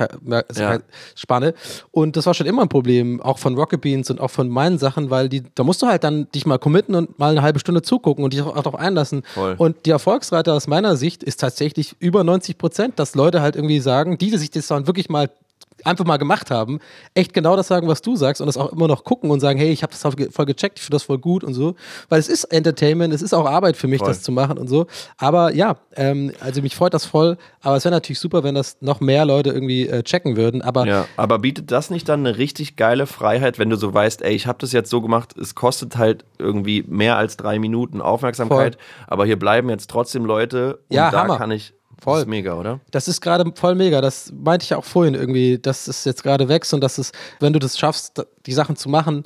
C: Aufmerksamkeitsspanne, und das war schon immer ein Problem, auch von Rocket Beans und auch von meinen Sachen, weil da musst du halt dann dich mal committen und mal eine halbe Stunde zugucken und dich auch darauf einlassen. Voll. Und die Erfolgsrate aus meiner Sicht ist tatsächlich über 90%, dass Leute halt irgendwie sagen, die sich das dann wirklich mal einfach mal gemacht haben, echt genau das sagen, was du sagst, und das auch immer noch gucken und sagen, hey, ich habe das voll gecheckt, ich finde das voll gut und so, weil es ist Entertainment, es ist auch Arbeit für mich, das zu machen und so, aber ja, also mich freut das voll, aber es wäre natürlich super, wenn das noch mehr Leute irgendwie checken würden,
A: aber bietet das nicht dann eine richtig geile Freiheit, wenn du so weißt, ey, ich habe das jetzt so gemacht, es kostet halt irgendwie mehr als 3 Minuten Aufmerksamkeit, aber hier bleiben jetzt trotzdem Leute, und da Hammer. Kann ich.
C: Voll.
A: Das ist mega, oder?
C: Das ist gerade voll mega. Das meinte ich ja auch vorhin irgendwie, dass es jetzt gerade wächst, und dass es, wenn du das schaffst, die Sachen zu machen,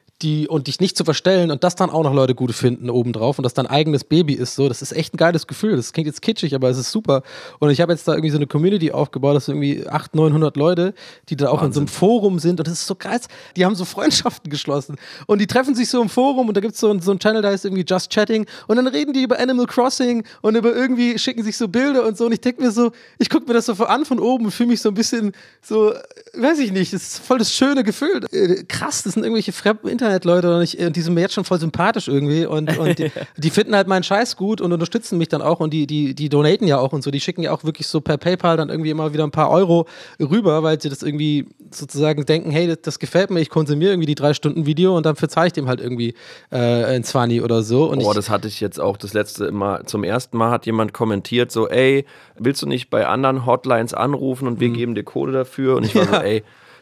C: und dich nicht zu verstellen, und das dann auch noch Leute gut finden obendrauf, und das dein eigenes Baby ist, so, das ist echt ein geiles Gefühl. Das klingt jetzt kitschig, aber es ist super. Und ich habe jetzt da irgendwie so eine Community aufgebaut, das sind irgendwie 800-900 Leute, die da auch in so einem Forum sind, und das ist so krass. Die haben so Freundschaften geschlossen, und die treffen sich so im Forum, und da gibt es so ein Channel, da heißt irgendwie Just Chatting, und dann reden die über Animal Crossing und über irgendwie, schicken sich so Bilder und so, und ich denke mir so, ich gucke mir das so an von oben und fühle mich so ein bisschen so, weiß ich nicht, das ist voll das schöne Gefühl. Krass, das sind irgendwelche fremden Internetleute, und die sind mir jetzt schon voll sympathisch irgendwie, und die finden halt meinen Scheiß gut und unterstützen mich dann auch, und die donaten ja auch und so, die schicken ja auch wirklich so per PayPal dann irgendwie immer wieder ein paar Euro rüber, weil sie das irgendwie sozusagen denken, hey, das gefällt mir, ich konsumiere irgendwie die 3 Stunden Video, und dann verzahle ich dem halt irgendwie ein 20 oder so. Und
A: das hatte ich jetzt auch das letzte Mal, zum ersten Mal hat jemand kommentiert so, ey, willst du nicht bei anderen Hotlines anrufen und wir geben dir Code dafür? Und ich war so, ey,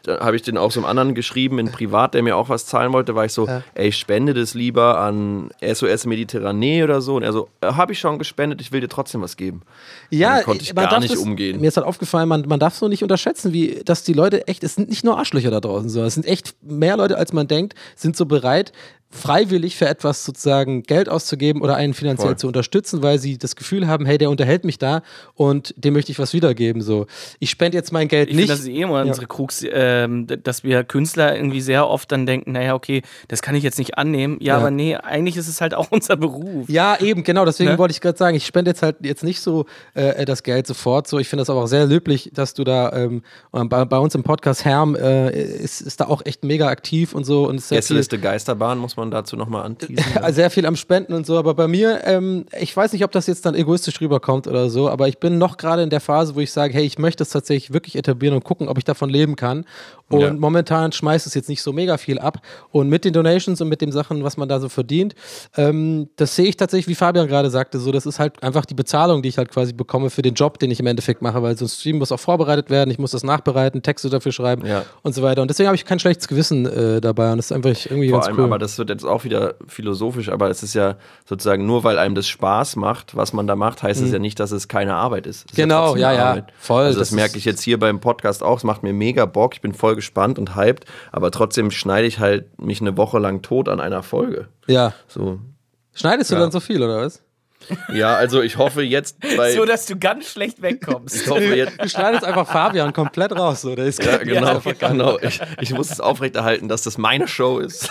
A: Da habe ich den auch so einem anderen geschrieben, in Privat, der mir auch was zahlen wollte, war ich so, ey, ich spende das lieber an SOS Mediterranee oder so. Und er so, habe ich schon gespendet, ich will dir trotzdem was geben.
C: Ja,
A: konnte ich gar nicht umgehen.
C: Mir ist halt aufgefallen, man darf so nicht unterschätzen, dass die Leute echt, es sind nicht nur Arschlöcher da draußen, sondern es sind echt mehr Leute, als man denkt, sind so bereit, freiwillig für etwas sozusagen Geld auszugeben oder einen finanziell zu unterstützen, weil sie das Gefühl haben, hey, der unterhält mich da und dem möchte ich was wiedergeben. So, ich spende jetzt mein Geld nicht.
D: Ich finde, das ist immer unsere Krux, dass wir Künstler irgendwie sehr oft dann denken, naja, okay, das kann ich jetzt nicht annehmen. Ja, aber nee, eigentlich ist es halt auch unser Beruf.
C: Ja, eben, genau. Deswegen wollte ich gerade sagen, ich spende jetzt nicht so das Geld sofort. So, ich finde das aber auch sehr löblich, dass du da bei uns im Podcast Herm ist da auch echt mega aktiv und so. Und
A: Gästeliste Geisterbahn muss man dazu nochmal anteasen.
C: Sehr viel am Spenden und so, aber bei mir, ich weiß nicht, ob das jetzt dann egoistisch rüberkommt oder so, aber ich bin noch gerade in der Phase, wo ich sage, hey, ich möchte das tatsächlich wirklich etablieren und gucken, ob ich davon leben kann. Und momentan schmeißt es jetzt nicht so mega viel ab. Und mit den Donations und mit den Sachen, was man da so verdient, das sehe ich tatsächlich, wie Fabian gerade sagte, so, das ist halt einfach die Bezahlung, die ich halt quasi bekomme für den Job, den ich im Endeffekt mache, weil so ein Stream muss auch vorbereitet werden, ich muss das nachbereiten, Texte dafür schreiben und so weiter. Und deswegen habe ich kein schlechtes Gewissen dabei und das ist einfach irgendwie
A: Vor
C: ganz
A: allem,
C: cool.
A: Aber das wird jetzt auch wieder philosophisch, aber es ist ja sozusagen nur, weil einem das Spaß macht, was man da macht, heißt es ja nicht, dass es keine Arbeit ist. Es
C: genau,
A: ist ja Arbeit.
C: Voll.
A: Also das merke ich jetzt hier beim Podcast auch, es macht mir mega Bock, ich bin voll gespannt und hyped, aber trotzdem schneide ich halt mich eine Woche lang tot an einer Folge.
C: Ja.
A: So.
C: Schneidest du dann so viel, oder was?
A: Ja, also ich hoffe jetzt
D: so, dass du ganz schlecht wegkommst.
A: Ich hoffe jetzt.
C: Du schneidest einfach Fabian komplett raus. So. Der ist
A: genau. Ich muss es aufrechterhalten, dass das meine Show ist.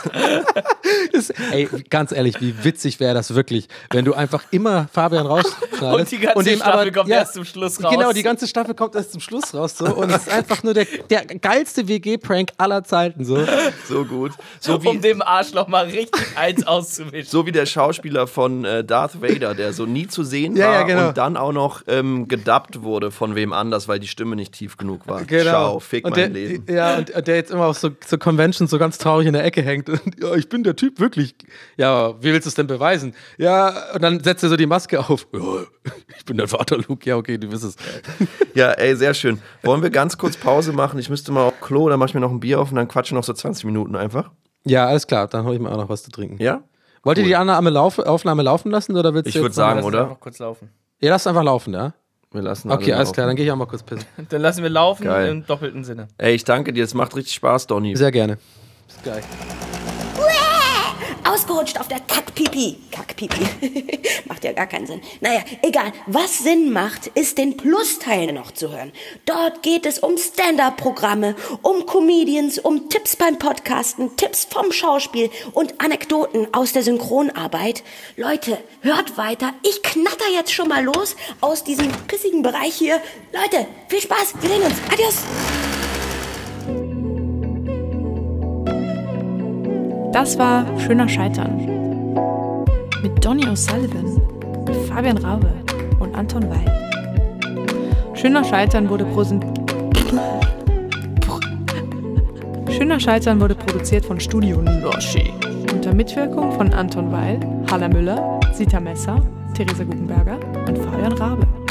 C: Ey, ganz ehrlich, wie witzig wäre das wirklich, wenn du einfach immer Fabian rausschneidest.
D: Und die ganze Staffel kommt erst zum Schluss raus.
C: Genau, die ganze Staffel kommt erst zum Schluss raus. So. Und es ist einfach nur der geilste WG-Prank aller Zeiten. So
A: gut.
D: Um dem Arschloch mal richtig eins auszuwischen.
A: So wie der Schauspieler von Darth Vader, der so nie zu sehen war und dann auch noch gedubbt wurde von wem anders, weil die Stimme nicht tief genug war.
C: Genau.
A: Schau, fick mein Leben.
C: Ja, und der jetzt immer auf so Conventions so ganz traurig in der Ecke hängt. Und, ja, ich bin der Typ, wirklich. Ja, wie willst du es denn beweisen? Ja, und dann setzt er so die Maske auf. Ja, ich bin der Vater Luke. Ja, okay, du wirst es.
A: Ja, ey, sehr schön. Wollen wir ganz kurz Pause machen? Ich müsste mal auf Klo, dann mach ich mir noch ein Bier auf und dann quatschen noch so 20 Minuten einfach.
C: Ja, alles klar. Dann hole ich mir auch noch was zu trinken.
A: Ja?
C: Wollt ihr die Aufnahme laufen lassen oder willst du?
A: Ich würde sagen, oder?
D: Einfach kurz laufen.
C: Ihr lasst einfach laufen, ja?
A: Wir lassen
C: okay, alles klar, dann gehe ich auch mal kurz pissen.
D: Dann lassen wir laufen
A: geil.
D: Im doppelten Sinne.
A: Ey, ich danke dir, es macht richtig Spaß, Donny.
C: Sehr gerne. Ist geil.
F: Ausgerutscht auf der Kackpipi. Macht ja gar keinen Sinn. Naja, egal. Was Sinn macht, ist den Plus-Teil noch zu hören. Dort geht es um Stand-Up-Programme, um Comedians, um Tipps beim Podcasten, Tipps vom Schauspiel und Anekdoten aus der Synchronarbeit. Leute, hört weiter. Ich knatter jetzt schon mal los aus diesem pissigen Bereich hier. Leute, viel Spaß. Wir sehen uns. Adios.
B: Das war Schöner Scheitern. Mit Donny O'Sullivan, Fabian Rabe und Anton Weil. Schöner Scheitern wurde produziert von Studio Noshi. Unter Mitwirkung von Anton Weil, Halla Müller, Sita Messer, Theresa Guggenberger und Fabian Rabe.